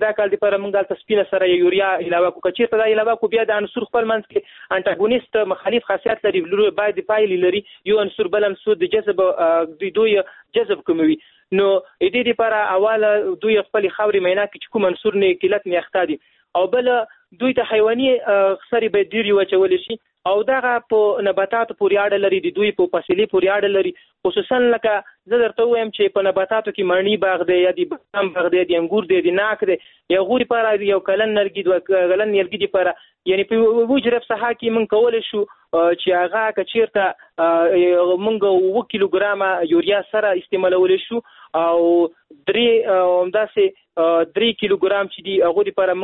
لپاره موږ تاسو سپینه سره یوریا علاوه کو کچې ته دا علاوه کو بیا د عنصر خپل منځ کې انټاګونیست مخالف خاصیت لري لري باید پایلې لري یو عنصر بل عنصر د جذب د دوی جذب کوي نو د دې لپاره اوله دوی خپل خاوري مینا کې کوم عنصر نه کلت نه اختادي او بل دوی ته حیواني خسري به ډیر یو چول شي او دغه په نباتاتو پورې اړه لري د دوی په فاصله پورې اړه لري خصوصا لکه زه درته وایم چې په نباتاتو کې مڼی باغ دی یا د بادام باغ دی د انګور دی د ناک دی یا غوري پر یو کلن نرګي دوه کلن نرګي پر یعنی په وجرب صحه کې من کول شو چې هغه کچیرته مونږ و کیلوګرام یوریا سره استعمالول شو او درې همداسې درې کیلوګرام چې دی هغه لپاره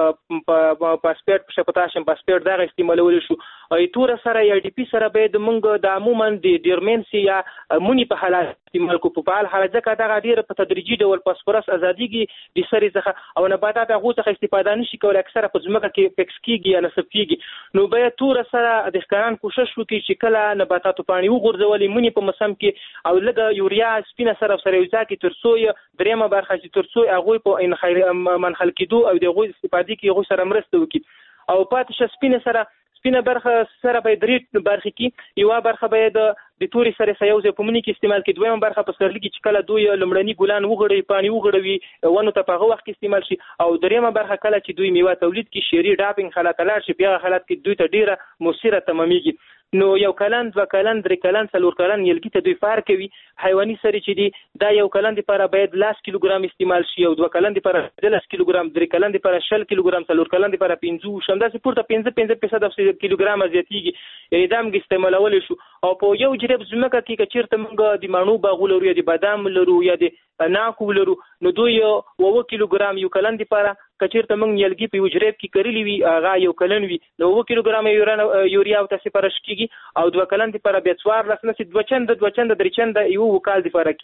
مونږ پاسپورت په پوتاشیم پاسپورت دا استعمالول شو ای تور سره یا ډي پی سره به د مونږ د عموما د ډیرمنسي یا مونی په حالت استعمال کو په حال حالت ځکه دا ډیره په تدریجي ډول فاسفورس ازاديږي د سری ځخه او نباتات هغه څخه استفاده نشي کولای اکثره په ځمکه کې فکس کیږي یا نصب کیږي نو به تور سره د ښکاران کوشش وکړي چې کله نباتاتو پانی وګرځولې مونی په موسم کې او لګه یوریا سپینه سره سره یو ځکه ترڅو درېمه برخه چې ترڅو هغه په ان خیر منخل کېدو او د غوي استفادې کې هغه سره مرسته وکړي او پاتې سپینه سره سپینه برخه سره به درې برخه کې یو برخه به د توري سره سيوزه په منی کې استعمال کې دویمه برخه په سرلګي چې کله دوی لمړني ګلان وغړي پانی وغړوي ونه ته په هغه وخت کې استعمال شي او دریمه برخه کله چې دوی میوه تولید کې شيري ډاپینګ حالت لار شي بیا حالت کې دوی ته ډیره مؤثره تمامېږي نو یو کلن دو کلن درې کلن څلور کلن یلګي ته دوی فار کوي حیواني سره چې دی دا یو کلن لپاره باید لاس کیلوګرام استعمال شي او دو کلن لپاره لاس کیلوګرام درې کلن لپاره شل کیلوګرام څلور کلن لپاره پنځه شمداسي پورته پنځه پنځه فیصد کیلوګرام زیاتیږي یعنی دا موږ استعمالول شو او په یو جریب زمکه کې چیرته موږ د مانو باغ لرو یا د بادام لرو یا د ناکو لرو نو دوی یو کیلوګرام یو کلن لپاره کچیرته موږ یلګي په وجریب کې کړلی وي هغه یو کلن وي نو یو کیلوګرام یوریا او تاسو پر شکیږي او دوه کلن لپاره بیا څوار لسنه چې دوه چند دوه چند درې چند یو وکال لپاره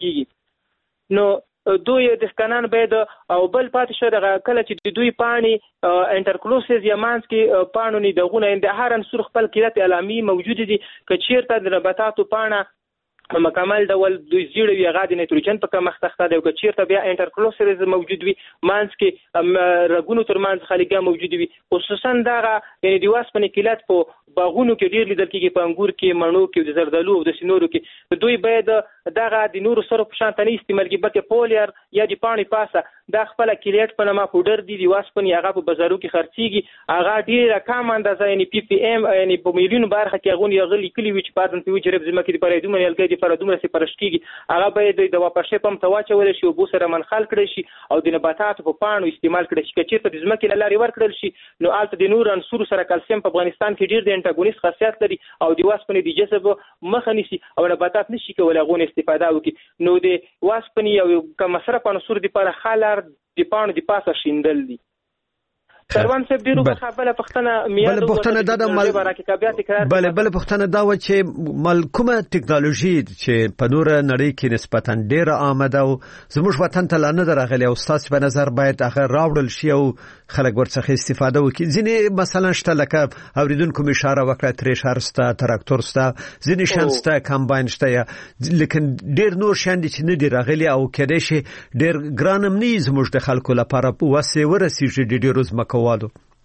کیږي نو دوی د ښکانان باید او بل پاتې شو دغه کله چې دوی پانی انټرکلوسز یا مانس کې پانو نه دغونه د هر عنصر خپل کلیت علامي موجود دي کچیرته د نباتاتو پانه مکمل ډول دوی زیړ وی غاډ نایتروجن په کم مختخته دی او کچیرته بیا انټرکلوسز موجود وي مانس کې رګونو ترمنځ خلیګه موجود وي خصوصا دغه یعنی د واسپنې کلیت په باغونو کې ډیر لیدل کېږي په انګور کې مڼو کې د زردالو او د سینورو کې دوی باید دغه د نورو سره په شان تنه استعمال کې بلکې پولیر یا د پانی پاسه د خپل کلیت په نامه پودر دي د واسپنې هغه په بازارو کې خرڅيږي هغه ډیره کم اندازه یعنی پی پی ام یعنی په میلیون برخه کې غونډي غلي کلی وی چې پاتن په وجرب زمکه د پرېدو منل کې د پردومره سي پرشکیږي هغه باید د واپښې پم تواچول شي او بو سره منخل کړي شي او د نباتاتو په پانو استعمال کړي شي چې په زمکه لاري ور کړل شي نو الته د نور عنصر سره کلسیم په افغانستان کې ډیر د انټاګونیست خاصیت لري او د واسپنې د جذب مخه نیسي او نباتات نشي کولای غون استفاده وکړي نو د واسپنې او کوم مصرف عنصر د پر خالر د پانو د پاسه شیندل دي سروان صاحب ډیرو په بل پښتنه میاده
بل پښتنه دا د مل بل بل پښتنه دا و چې مل کومه ټکنالوژي چې په نور نړۍ کې نسبتا ډیره آمده او زموږ وطن ته لانه درغلي او تاسو په نظر باید هغه راوړل شي او خلک ورڅخه استفاده وکړي ځینې مثلا شته لکه اوریدونکو اشاره وکړه تریشر ستا تراکتور ستا ځینې شان ستا کمباین شته لیکن ډیر نور شان دي چې نه دی راغلي او کېدای شي ډیر ګرانم نه زموږ د خلکو لپاره وسه ورسیږي ډیر روز مکو وادو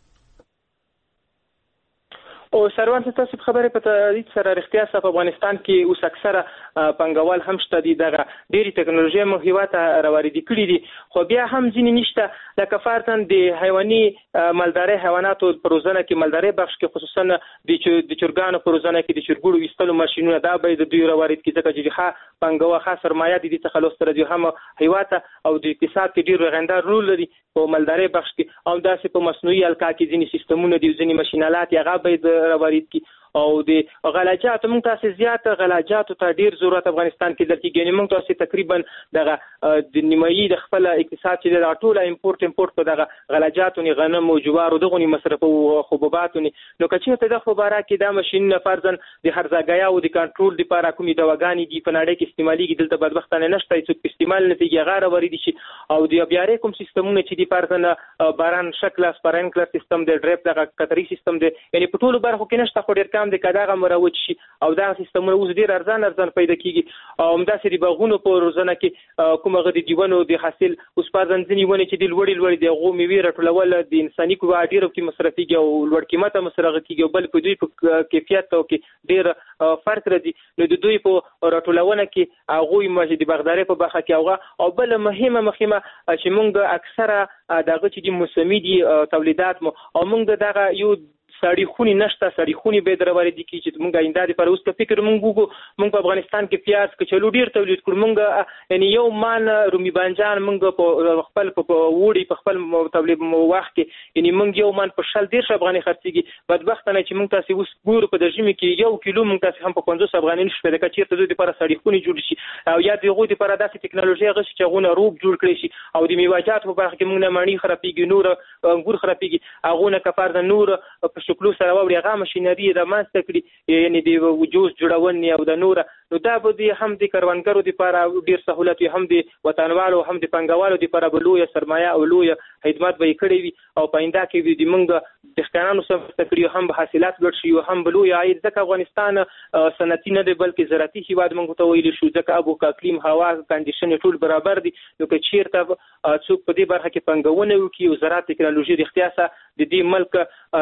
او سروان تاسو خبره په تدریج سره اړتیا په افغانستان کې اوس اکثره پنګوال هم شته دي دغه ډېری ټکنالوژي مو هیواته راوړي دي کړي دي خو بیا هم ځینې نشته لکه فرضاً د حیواني مالداري حیواناتو پروزنه کې مالداري بخش کې خصوصا د چرګانو پروزنه کې د چرګوړو وستلو ماشينونه دا به د دوی راوړي کې ځکه چې ښه پنګوا خاص سرمایه دي د تخلص تر دي هم هیواته او د اقتصاد کې ډېر غندار رول لري په مالداري بخش کې او داسې په مصنوعي الکا کې ځینې سیستمونه دي ځینې ماشينالات هغه به راوړي کی او د غلاجات موږ تاسو زیات غلاجات ته ډیر ضرورت افغانستان کې درکې ګنې موږ تاسو تقریبا دغه د نیمایي د خپل اقتصاد چې د ټوله امپورت امپورت په دغه غلاجات او غنم او جوار او دغه مصرف او حبوبات نو کچې ته د خبره کې د ماشين فرضاً د هرزګیا او د کنټرول لپاره کومې دواګانې دي په نړۍ کې استعمالي دلته بدبختانه نشته چې استعمال نتیجه غاره ورېدي شي او د بیارې کوم سیستمونه چې د فرضاً باران شکل اسپرینکلر سیستم د ډریپ دغه کتري سیستم دی یعنی په ټولو برخو کې نشته خو ډیر کم پام د کداغه مروج شي او دا سیستمونه اوس ډیر ارزان ارزان پیدا کیږي او همداسې د باغونو په روزنه کې کومه غدي دیونو د حاصل اوس په ځنځنی ونه چې د لوړی لوړی د غو میوه راټولول د انساني کوه ډیرو کې مصرفيږي او لوړ قیمته مصرفه کیږي بل په دوی په کیفیت او کې ډیر فرق راځي نو د دوی په راټولونه کې هغه ماجه د باغداري په برخه کې هغه او بل مهمه مهمه چې موږ اکثره دغه چې د موسمي دي تولیدات مو او موږ دغه یو سړی خونی نشته سړی خونی به درواړي دي چې موږ آینده لپاره اوس په فکر موږ وګو موږ په افغانستان کې پیاز کچلو ډیر تولید کړو موږ یعنی یو مان رومي بانجان موږ په خپل په وړي په خپل تولید وخت کې یعنی موږ یو مان په شل ډیر افغاني خرڅيږي بدبختانه چې موږ تاسو اوس ګورو په درجه کې یو کیلو موږ تاسو هم په پنځوس افغاني نشو پیدا کړی چې د لپاره سړی خونی جوړ شي او یا دغه د لپاره داسې ټکنالوژي غوښ چې غونه روب جوړ کړی شي او د میوه‌جات په برخه کې موږ نه مانی خرابېږي نور انګور خرابېږي هغه نه کفار د نور په شکلو سره وړي هغه ماشينري د ماسته کړی یعنی د وجوز جوړونې او د نور نو دا به د هم د کروندګرو لپاره ډیر سہولت وي هم د وطنوالو هم د پنګوالو لپاره بلوي سرمایه او لوی خدمات به کړی وي او پاینده کې د موږ د ښکارانو سره تکړه هم به حاصلات لوړ شي او هم بلوي عاید ځکه افغانستان صنعتي نه دی بلکې زراعتي هیواد موږ ته ویل شو ځکه ابو اقلیم هوا کنډیشن ټول برابر دي نو که چیرته څوک په دې برخه کې پنګونه وکړي او زراعت ټکنالوژي د اختیاسه د دې ملک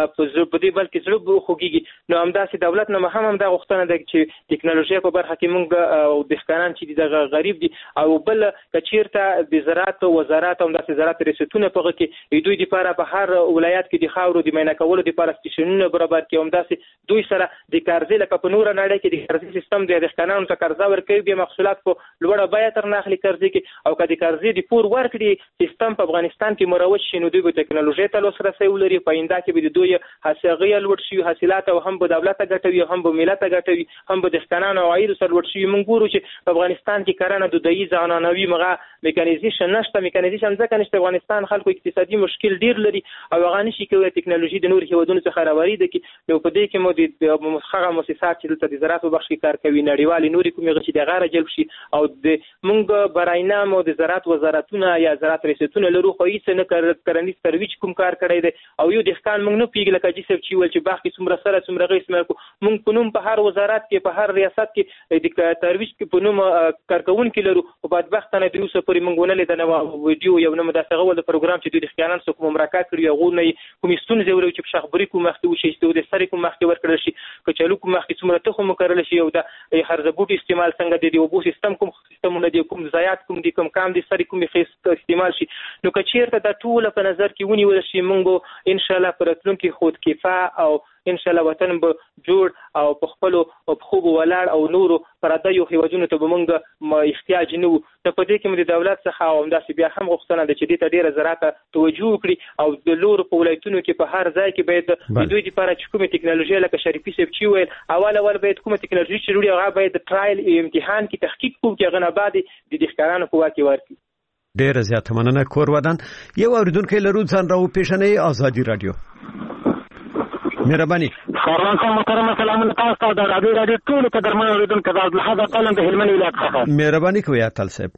په دې بلکې زړه خوږیږي نو همداسې دولت نه هم هم د غوښتنه ده چې ټکنالوژي په برخه کې موږ او د ښکاران چې د غریب دي او بل کچیرته د زراعت وزارت او د زراعت ریاستونه په کې دوی لپاره په هر ولایت کې د خاورو د مینه کولو لپاره سټیشنونه برابر کړي همداسې دوی سره د قرضې لکه په نور نړۍ کې د قرضې سیستم د ښکارانو ته قرضه ورکوي به محصولات په لوړه بیه تر نه اخلي قرضې کې او کله قرضې د پور ورکړي سیستم په افغانستان کې مروج شي نو دوی به ټکنالوژي ته لاسرسي ولري پاینده کې به دوی حاصلغه لوړ شي حاصلات او هم به دولت ګټوي هم به ملت ګټوي هم به د ښکارانو عاید سره لوړ شي موږ ګورو چې په افغانستان کې کرنه د دایي ځانانوي مغه میکانیزیشن نشته میکانیزیشن ځکه نشته افغانستان خلکو اقتصادي مشکل ډیر لري او هغه نشي کوي ټکنالوژي د نور هیوادونو څخه راوړي د کې نو په دې کې مو د هغه مؤسسات چې د زراعت په بخش کې کار کوي نړیوالې نوري کومې غشي د غاره جلب شي او د موږ براینا مو د زراعت وزارتونه یا زراعت ریاستونه لرو خو هیڅ نه کرنیز ترویج کوم کار کړی دی او یو د ښکان موږ نه پیګل کجې سب چې ول چې باغ کې څومره سره څومره غي اسمه موږ په نوم په هر وزارت کې په هر ریاست کې د ترویج کې په نوم کارکون کې لرو او بدبختانه د اوسه پرې موږ ولې د نو ویډیو یو نه مداسغه ول پروګرام چې د ښکانان سره کوم مراکات کړی غو نه کوم ستونزې ورو چې په شخبري کوم مخته وشي چې د سره کوم مخته ورکړل شي کچالو کوم مخته څومره ته کوم کړل شي او د هرزبوټ استعمال څنګه د وبو سیستم کوم سیستمونه دي کوم ضایعات کوم دي کوم کام دي سره کوم خېست استعمال شي نو کچیرته د ټول په نظر کې ونیول شي موږ ان شاء الله پرتلونکو خود کفا او ان شاء الله وطن به جوړ او په خپل او په خوب ولاړ او نورو پردیو هیوادونو ته به موږ احتیاج نه وو ته په دې کې موږ د دولت څخه او همداسې بیا هم غوښتنه ده چې دې ته ډیره زراعت توجه وکړي او د لور په ولایتونو کې په هر ځای کې باید د دوی لپاره چې کومه ټکنالوژي لکه شریفي سیب چې ویل اول اول باید کومه ټکنالوژي چې وروړي هغه باید ټرایل امتحان کې تحقیق کوو چې هغه نه بعد د دې ښکارانو په واکه ورکړي
ډیره زیاته مننه کور ودان یو اوریدونکو لرو ځان راو پیښنې ازادي رادیو مهرباني
خروان صاحب محترم سلامونه تاسو ته د رادیو رادیو ټول په درمن اوریدونکو د لحظه تعالی د هلمند ولایت څخه
مهرباني کوي اتل صاحب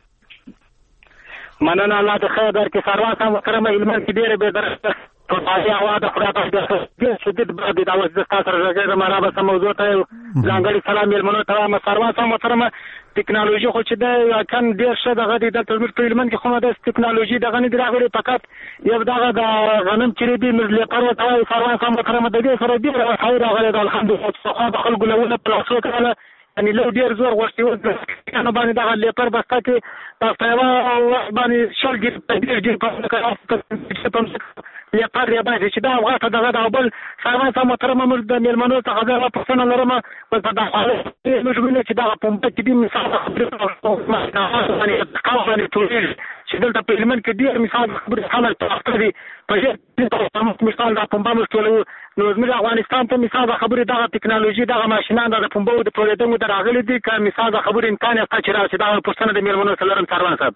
مننه الله د خیر درکې خروان صاحب محترم هلمند کې ډیره به درته په هغه د خدای په شدت باندې دا وځ د تاسو راځي مرابه سم موضوع ته ځانګړي سلام یلمنو ته ما خروان صاحب محترم ټکنالوژي خو چې دا کان ډیر شه دغه د تلمیر په علم کې خو د ټکنالوژي دغه نه دراغلي فقط یو دغه د غنم چې دی مزل پرو ته خروان صاحب محترم د دې سره ډیر خیر راغلی الحمدلله څخه خلکو له پلاسو کړل یعنی له ډیر زور غوښتي و کنه باندې دغه لیپر بسته کې تاسو یو باندې شلګي په ډیر ډیر په کار یا پر یا باندې چې دا وغه دغه د اول خروان صاحب محترم موږ د میلمنو ته غزا په سن لرم په دغه حالت موږ وینو چې دا په پمپ کې د مثال خبرې ما باندې کاوه ټول چې دلته په علم کې ډیر مثال خبرې حالت تخري په دې مثال دا پمپ موږ ټول نو زموږ افغانستان ته مثال خبرې دغه ټکنالوژي دغه ماشينان د پمپو د ټولېدو د راغلي دي که مثال خبرې امکان یې چې راځي دا په سن د میلمنو سره خروان صاحب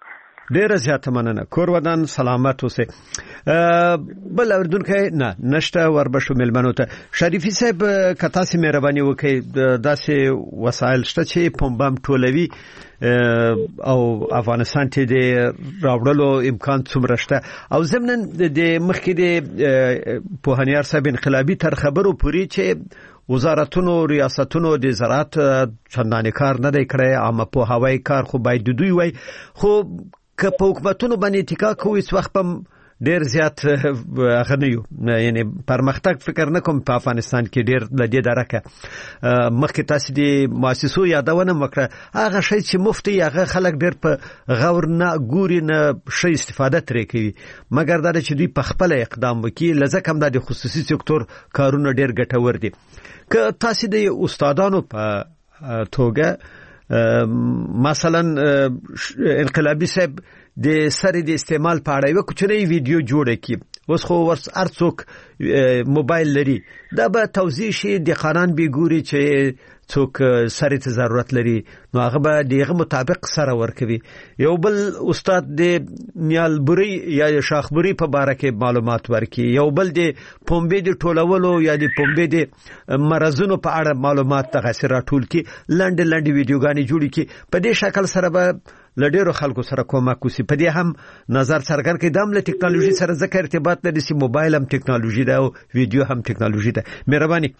ډیره زیاته مننه. کور ودان سلامت اوسئ. بل اردوونکي نه نشته وربشو ملمنو ته. شریفي صاحب کتا سي مهرباني وکړي داسې وسایل شته چې پمبم ټولوي او افغانستان ته د راوړلو امکان څومره شته او ضمن د مخکې د پوهنیار صاحب انقلابي تر خبرو پوری چې وزارتونو ریاستونو د زراعت چندانې کار نه دی کړی، عامه پوهاوی کار خو باید دوی وای، خو که په حکومتونو باندې اتکا کوي څه وخت هم ډیر زیات غنیو، یعنی پرمختګ فکر نه کوم په افغانستان کې ډیر د دې درکه. مخکې تاسو د مؤسسو یادونه وکړه، هغه شی چې مفتي هغه خلک ډیر په غور نه ګوري، نه شي استفاده ترې کوي، مګر دا چې دوی په خپل اقدام وکړي لزه کم د خصوصي سکتور کارونه ډیر ګټور دي. که تاسو د استادانو په توګه مثلا انقلابي صاحب د سری د استعمال په اړه یو کوچنی ویډیو جوړ کړي، اوس خو ورس ارڅوک موبایل لري، دا به توضیح شي د قانون به ګوري چې څوک سری ته ضرورت لري نو هغه به دغه مطابق سره ورکوي. یو بل استاد د نیالبوري یا شاخبوري په باره کې معلومات ورکړي، یو بل د پومبې د ټولولو یا د پومبې د مرزونو په اړه معلومات تغسر راټول کړي، لنډ لنډ ویډیوګانې جوړ کړي. په دې شکل سره به لډیرو خلکو سره کومک وسی. په دې هم نظر څرګند کړي د ټکنالوژي سره ذکر ارتباط لري چې موبایل هم ټکنالوژي ده او ویډیو هم ټکنالوژي ده. مهرباني.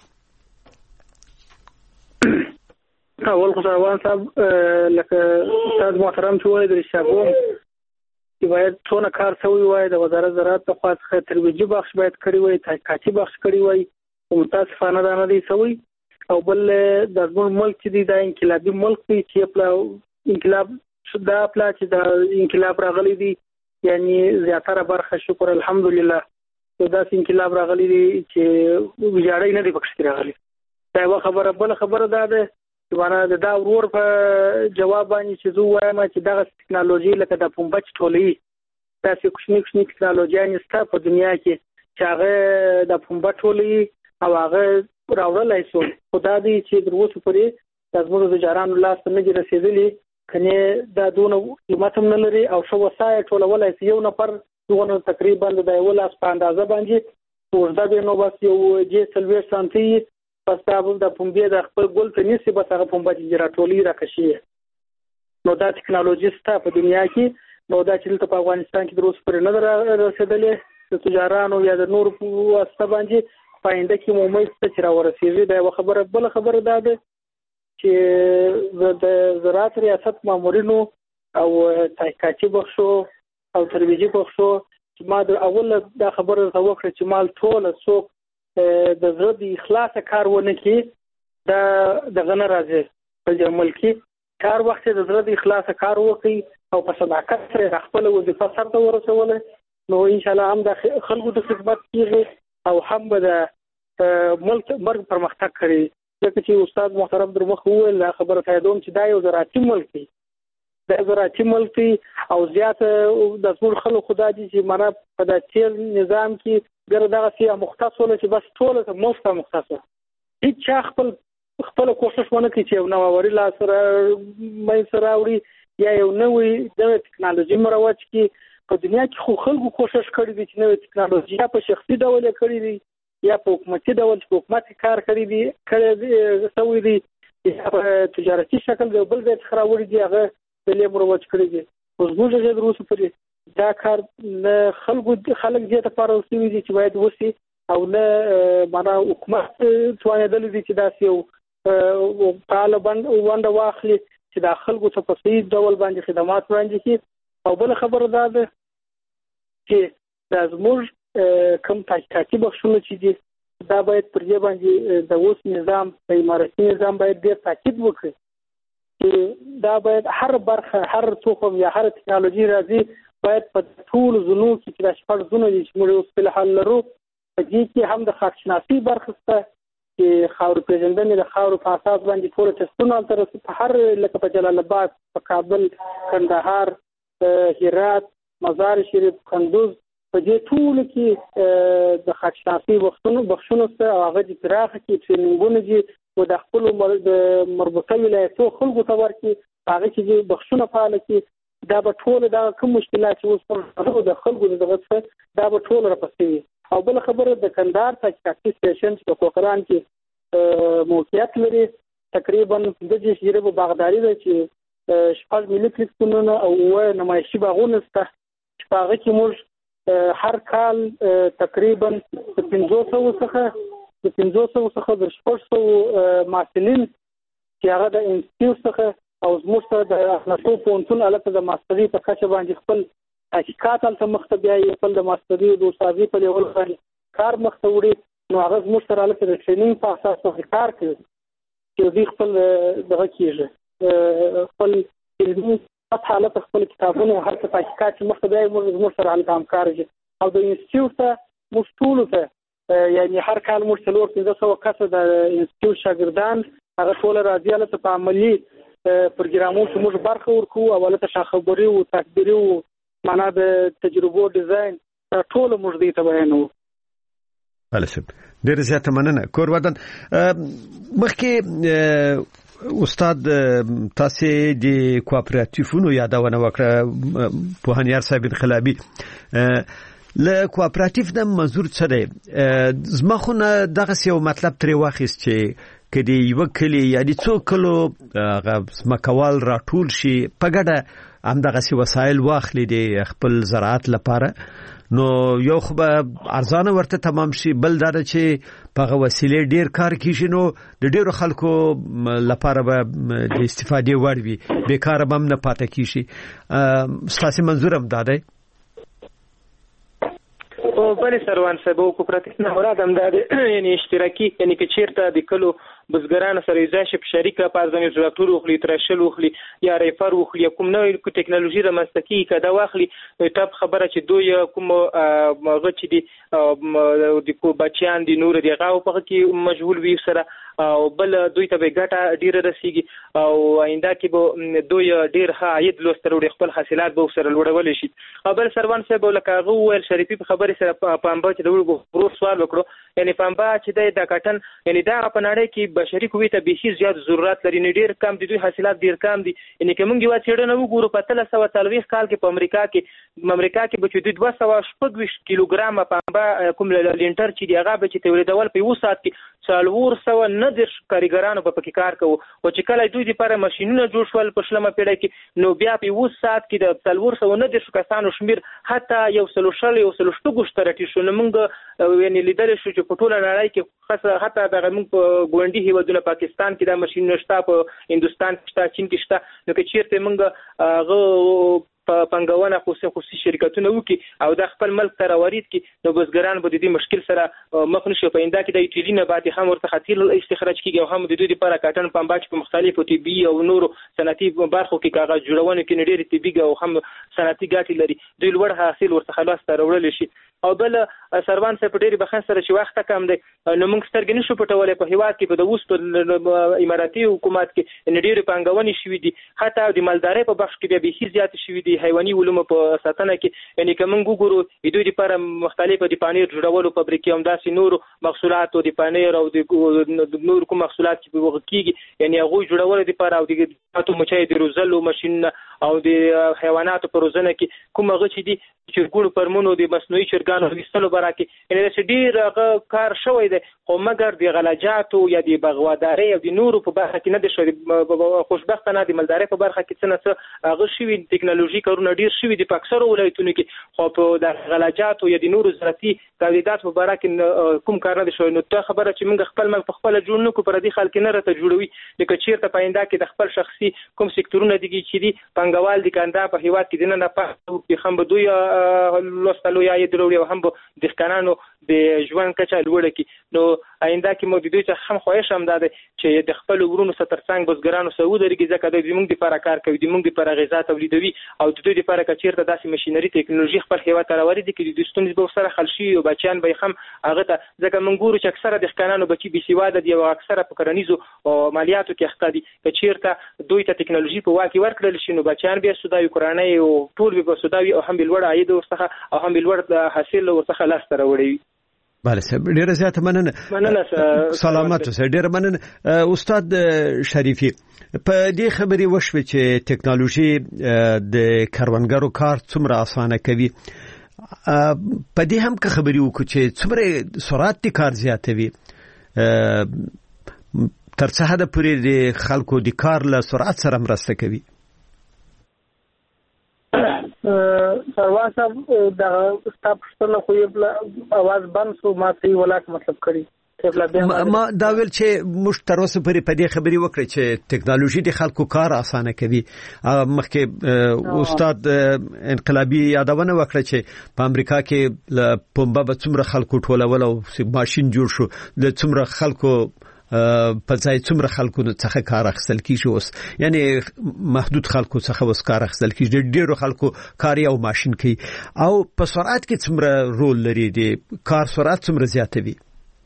اول خو روان صاحب لکه استاد محترم چې وایي د شابوم چې باید څونه کار شوی وای د وزارت زراعت په خوا څخه ترویجي بخش باید کړی وای، تحقیقاتي بخش کړی وای، متاسفانه دا نه دی شوی. او بل د زموږ ملک چې دی دا انقلابي ملک دی چې په انقلاب دا پلا چې دا انقلاب راغلی دی، یعنی زیاتره برخه شکر الحمدلله دا انقلاب راغلی دی چې ویجاړی نه دی پکې راغلی. دا یو خبره. بل خبره دا ده چې باندې دا ورور په جواب باندې چې زه وایم چې دا ټکنالوژي لکه د پمبچ ټولې دا څه کوچنی کوچنی ټکنالوژي نشته په دنیا کې چې هغه د پمبچ ټولې او هغه راوړلای شو. خدا دې چې د روسو پرې د زموږ د جارانو لاس نه دي رسیدلي، کنه دا دونه قیمت هم نه لري او شو وسایل ټولولای شي. یو نفر دونه تقریبا د یو لاس په اندازه باندې وردا به نو بس یو جې سلوي سانتي پس دا د پمبې د خپل ګل ته نسی به هغه پمبه چې راټولي راکشي. نو دا ټکنالوژي ستا په دنیا کې، نو دا چې په افغانستان کې د روس پر نه رسیدلې د تجارانو یا د نور په واسطه باندې پاینده کې مومي چې را ورسېږي. دا یو خبره. بل خبره دا ده چې د زراعت ریاست مامورینو او تحقیقاتي بخشو او ترویجي بخشو چې ما د اول دا خبره وکړه چې مال ټول څوک د زړه د اخلاص کار ونه کی دا د غن راځي په ملکی کار وخت د زړه د اخلاص کار وکي او په صداقت سره خپل وظیفه سره ورسول، نو ان شاء الله هم د خلکو د خدمت کیږي او هم به د ملک مرګ پرمختګ کوي. ځکه چې استاد محترم در مخ وویل خبره فائدوم چې دا یو زراعتي ملک دی، د زراعتي ملک دی او زیات د ټول خلکو خدای دي چې معنا په د تیل نظام کې ګر دغه سی مختص ول چې بس ټول ته مفت مختص هیڅ چا خپل خپل کوشش ونه کوي چې نو وری لا سره مې سره وړي یا یو نوې د ټکنالوژي مروج کې په دنیا کې خو خلکو کوشش کړی دي چې نوې ټکنالوژي یا په شخصي ډول کړی دي یا په حکومتي ډول چې حکومت کار کړی دي کړی دي سوي دي یا په تجارتي شکل د بل ځای څخه راوړي دي هغه د لې مروج کړی دي. اوس موږ چې دروسو پرې دا کار نه خلکو خلک دې ته پاره وسوي دي چې باید وسی او نه معنا حکومت توانیدل دي چې داسې یو طالبان ونده واخلي چې د خلکو ته په صحیح ډول باندې خدمات وړاندې کړي. او بل خبره ده چې د زموږ کم تحقیقاتي بخشونه چې دي دا باید پر دې باندې د اوس نظام په امارتي نظام باید ډېر تاکید وکړي چې دا باید هر برخه هر توخم یا هر ټکنالوژي راځي باید په ټول زونو کې چې د شپږ زونو چې موږ اوس په حال لرو په دې کې هم د خاکشناسي برخه شته چې خاور پیژندنې د خاور په اساس باندې ټول ټسټونه تر په هر لکه په جلال آباد، په کابل، کندهار، هرات، مزار شریف، کندوز په دې ټول کې د خاکشناسي بخښونو بخښونو سره هغه د پراخه کې ټریننګونه دي او د خپل د مربوطه ولایتو خلکو ته ورکړي هغه چې بخښونه فعال کړي دا به ټول دا کوم مشکلات چې اوس د خلکو دغه څه دا به ټول راپسې او بل خبره د کندهار تحقیقاتي سټیشن په کوکران کې موقعیت لري تقریبا د دې جریبه باغداري ده چې شپږ ملي فلیکسونه او نمایشي باغونه سته چې هغه کې موږ هر کال تقریبا د پنځه سوه څخه د پنځه سوه څخه د شپږ سوه محصلین چې هغه د انسټیټیوټ څخه او زموږ سره د احنافو پوهنتون هلته د ماستري په کچه باندې خپل تحقیقات هلته مخته بیایي خپل د ماستري د استادۍ په لیول باندې کار مخته وړي نو هغه زموږ سره هلته د ټریننګ په اساس باندې کار کوي چې دوی خپل دغه کېږي خپل علمي حالت خپل کتابونه هر څه تحقیقات چې مخته بیایي موږ زموږ سره هلته همکار دي او د انسټیټیوټ ته موږ ټولو ته یعنې هر کال موږ څلور پنځه سوه کسه د انسټیټیوټ شاګردان هغه ټول راځي هلته په عملي پروګرامونو کې موږ برخه ورکوو او هلته شاخبري او تکبیري او معنا د تجربو ډیزاین ټول موږ دې ته بیانوو.
بله صاحب ډېره زیاته مننه. کور ودان مخکې استاد تاسو د کوآپراتیفونو یادونه وکړه پوهنیار صاحب انقلابي له کوآپراتیف د منظور څه دی؟ زما خو نه دغه یو مطلب ترې واخیست چې کدی یو کلی یا د څو کلو ځمکوال راټول شي په ګډه همدغسې وسایل واخلي د خپل زراعت لپاره نو یو خو به ارزانه ورته تمام شي بل دا چې په هغه وسیلې ډیر کار کیږي نو د ډیرو خلکو لپاره به د استفادې وړ وي بیکاره به هم نه پاتې کیږي. ستاسو منظور هم دا دی؟
او بلې سروان صاحب او کوپراتیف نه مراد هم دا دی یعنی اشتراکي یعنی که چیرته د کلو بزګرانو سره یو ځای شي په شریکه په ځانګړي ټراکټور وخلي ترشل وخلي یا ریفر وخلي کوم نوې ټیکنالوژي رامنځته کیږي که دا واخلي ټاپ خبره چې دوی کوم هغه چې دي د بچیان دي نور دي هغه په کې مشغول وي سره او بل دوی ته به ګټه ډیره رسیږي او آینده کې به دوی ډیر ښه عاید لوستر وړي خپل حاصلات به سره لوړول شي. بل سروان صاحب لکه هغه ویل شریفي په خبرې سره پامبا چې د ورو سوال وکړو یعنی پامبا چې د کاټن یعنی دا په نړۍ کې بشري قوې ته به زیات ضرورت لري نه ډیر کم دي دوی حاصلات ډیر کم دي یعنی که موږ یو څېړنه وګورو په اتلس سوه څلوېښت کال کې په امریکا کې امریکا کې به چې دوی دوه سوه شپږ ویشت کیلوګرامه پامبا کوم لینټر چې دی هغه به چې تولیدول په یو ساعت کې څلور سوه نه دېرش کارګرانو به پکې کار کوو او چې کله دوی دپاره ماشینونه جوړ شول په شلمه پیړۍ کې نو بیا په یو ساعت کې د څلور سوه نه دېرشو کسانو شمېر حتی یو سلو شل یو سلو شپږویشت ته راټیټ شو. نو موږ یعنې لیدلی شو چې په ټوله نړۍ کې حتی دغه موږ په ګاونډي هېوادونه پاکستان کې دا ماشینونه شته په هندوستان کې شته چین کې شته نو که چېرته موږ هغه په پنګونه خصوصي خصوصي شرکتونه وکي او د خپل ملک ته راوړید کی نو بزګران به د دې مشکل سره مخ نشي په انده کې د ایټلی نه باندې هم ورته خطر استخراج کیږي او هم د دوی لپاره کاټن پنبه په مختلفو طبي او نورو صنعتي برخو کې کاغذ جوړونه کې ډېر طبي او هم صنعتي ګټې لري دوی لوړ حاصل ورته خلاص ته راوړل شي. او بل سروان صاحب ډېر بخښنه سره چې وخت کم دی نو موږ سترګې نشو پټولای په هیواد کې په د اوس په اماراتي حکومت کې ډېر پنګونې شوې دي حتی د مالدارۍ په بخش کې بیا به زیات شوې دي حیواني علومو په ساتنه کې یعنی که موږ وګورو دوی لپاره مختلفه د پانیر جوړولو فابریکې هم داسې نورو محصولاتو د پانیر او د نور کوم محصولات چې په وغه کېږي یعنی هغوی جوړولو لپاره او د اتو مچۍ د روزلو ماشینونه او د حیواناتو په روزنه کې کوم هغه چې دي چرګونو پرمونو د مصنوعي چرګانو ویستلو برکه یعنی چې ډیر هغه کار شوی دی خو مګر د غلجاتو یا د بغوادارۍ او د نورو په برخه کې نه دی شوی. خوشبختانه د مالدارۍ په برخه کې څه نه هغه شوي ټکنالوژي کارونه ډیر شوي دي په اکثرو ولایتونو کې خو په د غلجاتو یا د نورو زراعتي تولیدات په برخه کې کوم کار نه دی شوی. نو ته خبره چې موږ خپل ملک په خپل جوړ نه کو پر دې خلک نه راته جوړوي لکه چیرته پاینده کې د خپل شخصي کوم سکتورونه دي چې دي پنګوال د کاندا په هیواد کې دنه نه پاتې هم به دوی لوستلو یا یې درو هم د ښکارانو د ژوند کچه لوړه کی نو آینده کې مو د دوی څخه هم خواهش هم ده چې د خپل ورونو سره ترڅنګ بزګرانو سره ودرېږي ځکه د موږ لپاره کار کوي د موږ لپاره غذا تولیدوي او د دوی لپاره کچیرته داسې ماشينري ټکنالوژي خپل هیواد ته راوړي دي چې د ستونزې به سره حل شي او بچیان به هم هغه ته ځکه موږ ګورو چې اکثره د ښکارانو بچي بي سواده دي او اکثره په کرنیزو مالیاتو کې اخته دي کچیرته دوی ته ټکنالوژي په واکې ورکړل شي نو بچیان به سوداوي کورنۍ او ټول به سوداوي او هم بلوړ عاید ورڅخه او هم بلوړ حاصل ورڅخه لاس ته راوړي.
بله صاحب ډیره زیاته مننه
مننه
سلامات اوسئ ډیره مننه استاد شریفي په دې خبرې وشوي چې ټکنالوژي د کاروانګرو کار څومره اسانه کوي په دې هم که خبرې وکړو چې څومره سرعت د کار زیاتوي تر څه حد پورې د خلکو د کار له سرعت سره مرسته کوي
سروان صاحب دا ستاسو خو یو आवाज بند شو ما صحیح ولاک مطلب کړی
ما دا ویل چې موږ تر اوسه پورې په دې خبرې وکړې چې ټکنالوژي د خلکو کار اسانه کوي مخکې استاد انقلابي یادونه وکړه چې په امریکا کې پمبه به څومره خلکو ټولول او ماشين جوړ شو د څومره خلکو په ځای څومره خلکو څخه کار اخیستل کیږي اوس یعنی محدود خلکو څخه اوس کار اخیستل کیږي ډیرو خلکو کار یو ماشين کوي او په سرعت کې څومره رول لري د کار سرعت څومره زیاتوي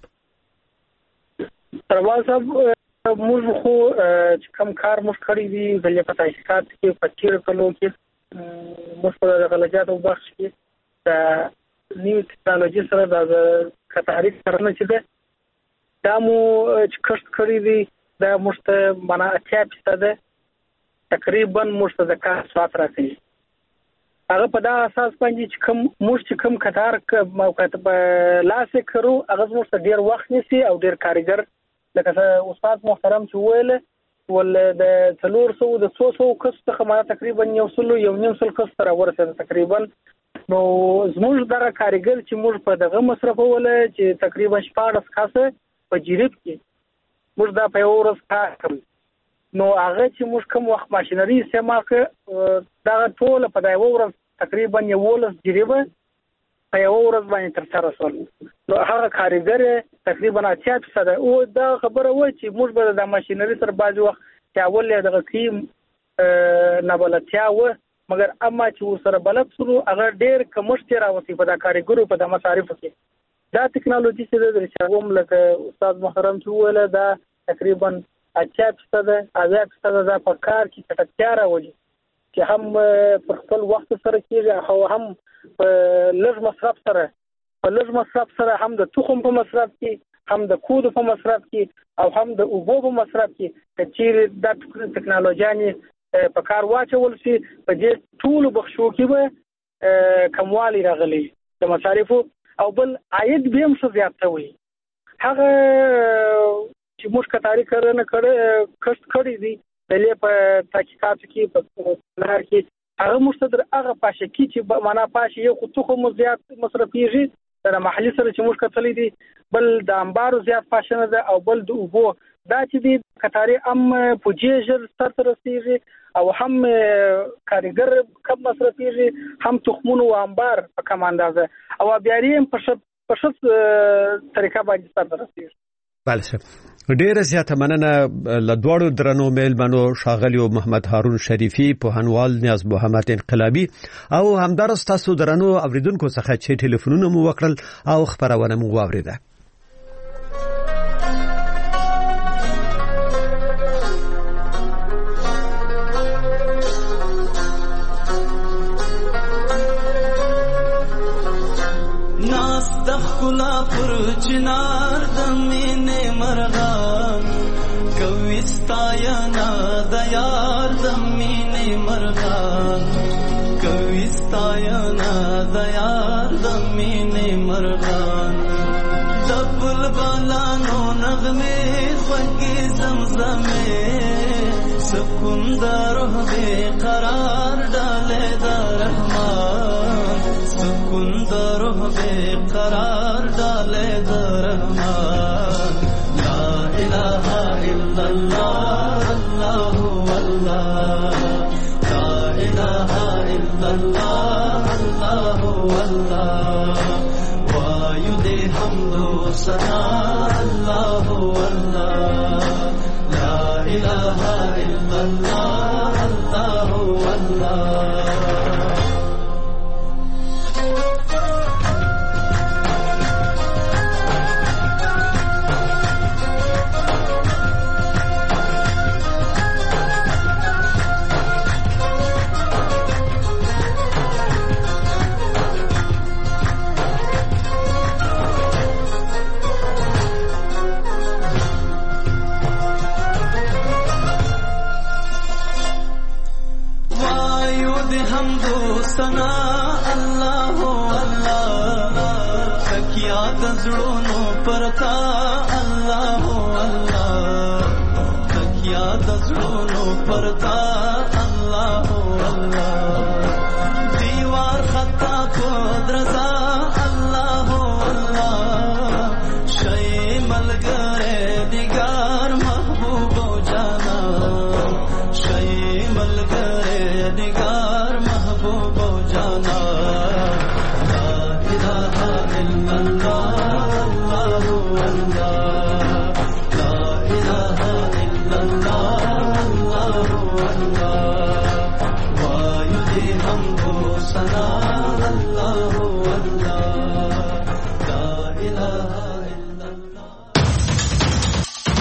سروان صاحب موږ خو چې کوم کار موږ کړی دی د لپاره تحقیقات کې په تیر کلو کې موږ په غلطیاتو بخش کې د نیو ټکنالوژي سره د کتاري سره چې ده دا مو چې کښت کړی دی دا موږ ته معنا اتیا فیصد تقریبا موږ ته د کار سرعت راکړي هغه په دا اساس باندې چې کوم موږ چې کوم کتار موقعیت په لاس کړو هغه موږ ته ډیر وخت نیسي او ډیر کارګر لکه استاد محترم چې ویل ول د څلور سو د څو سو کس څخه ما تقریبا یو سل یو نیم سل کس تر ورسېد تقریبا نو زموږ دغه کارګر چې موږ په دغه مصرفول چې تقریبا شپږ کاسه په جریب کې موږ دا په ورځ کار کوو نو هغه چې موږ کوم وخت ماشينري استعمال کړ دا ټول په دا ورځ تقریبا یو ولس جریبه په یو ورځ باندې تر سره شول نو هغه کارګر تقریبا اتیا فیصد او دا خبره و چې موږ به د ماشينري سره بعض وخت چې اول دغه کیم نه بلتیا و مګر اما چې سره بلد شو هغه ډیر کمشت راوتی په دا کارګرو په د مصارف کې دا ټکنالوژي چې د رچاوم لکه استاد محترم چې ویل دا تقریبا اتیا فیصد اویا فیصد دا په کار کې چټکتیا راولي چې هم په خپل وخت سره کېږي او هم په لږ مصرف سره په لږ مصرف سره هم د تخم په مصرف کې هم د کود په مصرف کې او هم د اوبو په مصرف کې چې د ټکنالوژي په کار واچول شي په دې ټول بخښو کې به کموالی راغلي د مصارفو او بل عاید به هم څه زیات وي هغه چې موږ کتاري کړنه کړه کښت کړی دي د لې په تحقیقاتو کې په لار کې هغه مستدر هغه پاشه کې چې معنا پاشه یو خو خو زیات مصرفيږي د محلي سره چې موږ کتلې دي بل د انبارو زیات پاشه نه ده او بل د اوبو دا چې دي کتاري ام پوجيجر ستر رسیږي او هم کارګر کم مصرفيږي هم تخمون او انبار په کم اندازه او بیا یې په شپ په شپ طریقه باندې ستر رسیږي
بله صاحب ډیره زیاته مننه له دوړو درنو میلمنو ښاغلی محمد هارون شریفي پوهنوال نیاز محمد انقلابي او همدارس تاسو درنو اوریدونکو څخه چې ټلیفونونه مو وکړل او خبرونه مو واوریده
خلا پر چنار دمینه مرغان کويستاینا د یار دمینه مرغان کويستاینا د یار دمینه مرغان دبل بالانو نغمه خوږی زمزمه سکون دروح به قرار ډاله د رحمان سکون دروح به قرار ڈالے درمان لا الہ الا اللہ اللہ اللہ لا الہ الا اللہ اللہ اللہ وایو دے حمد و ثنا اللہ اللہ لا الہ الا اللہ اللہ اللہ سنا الله الله تکیا د زړونو پر تا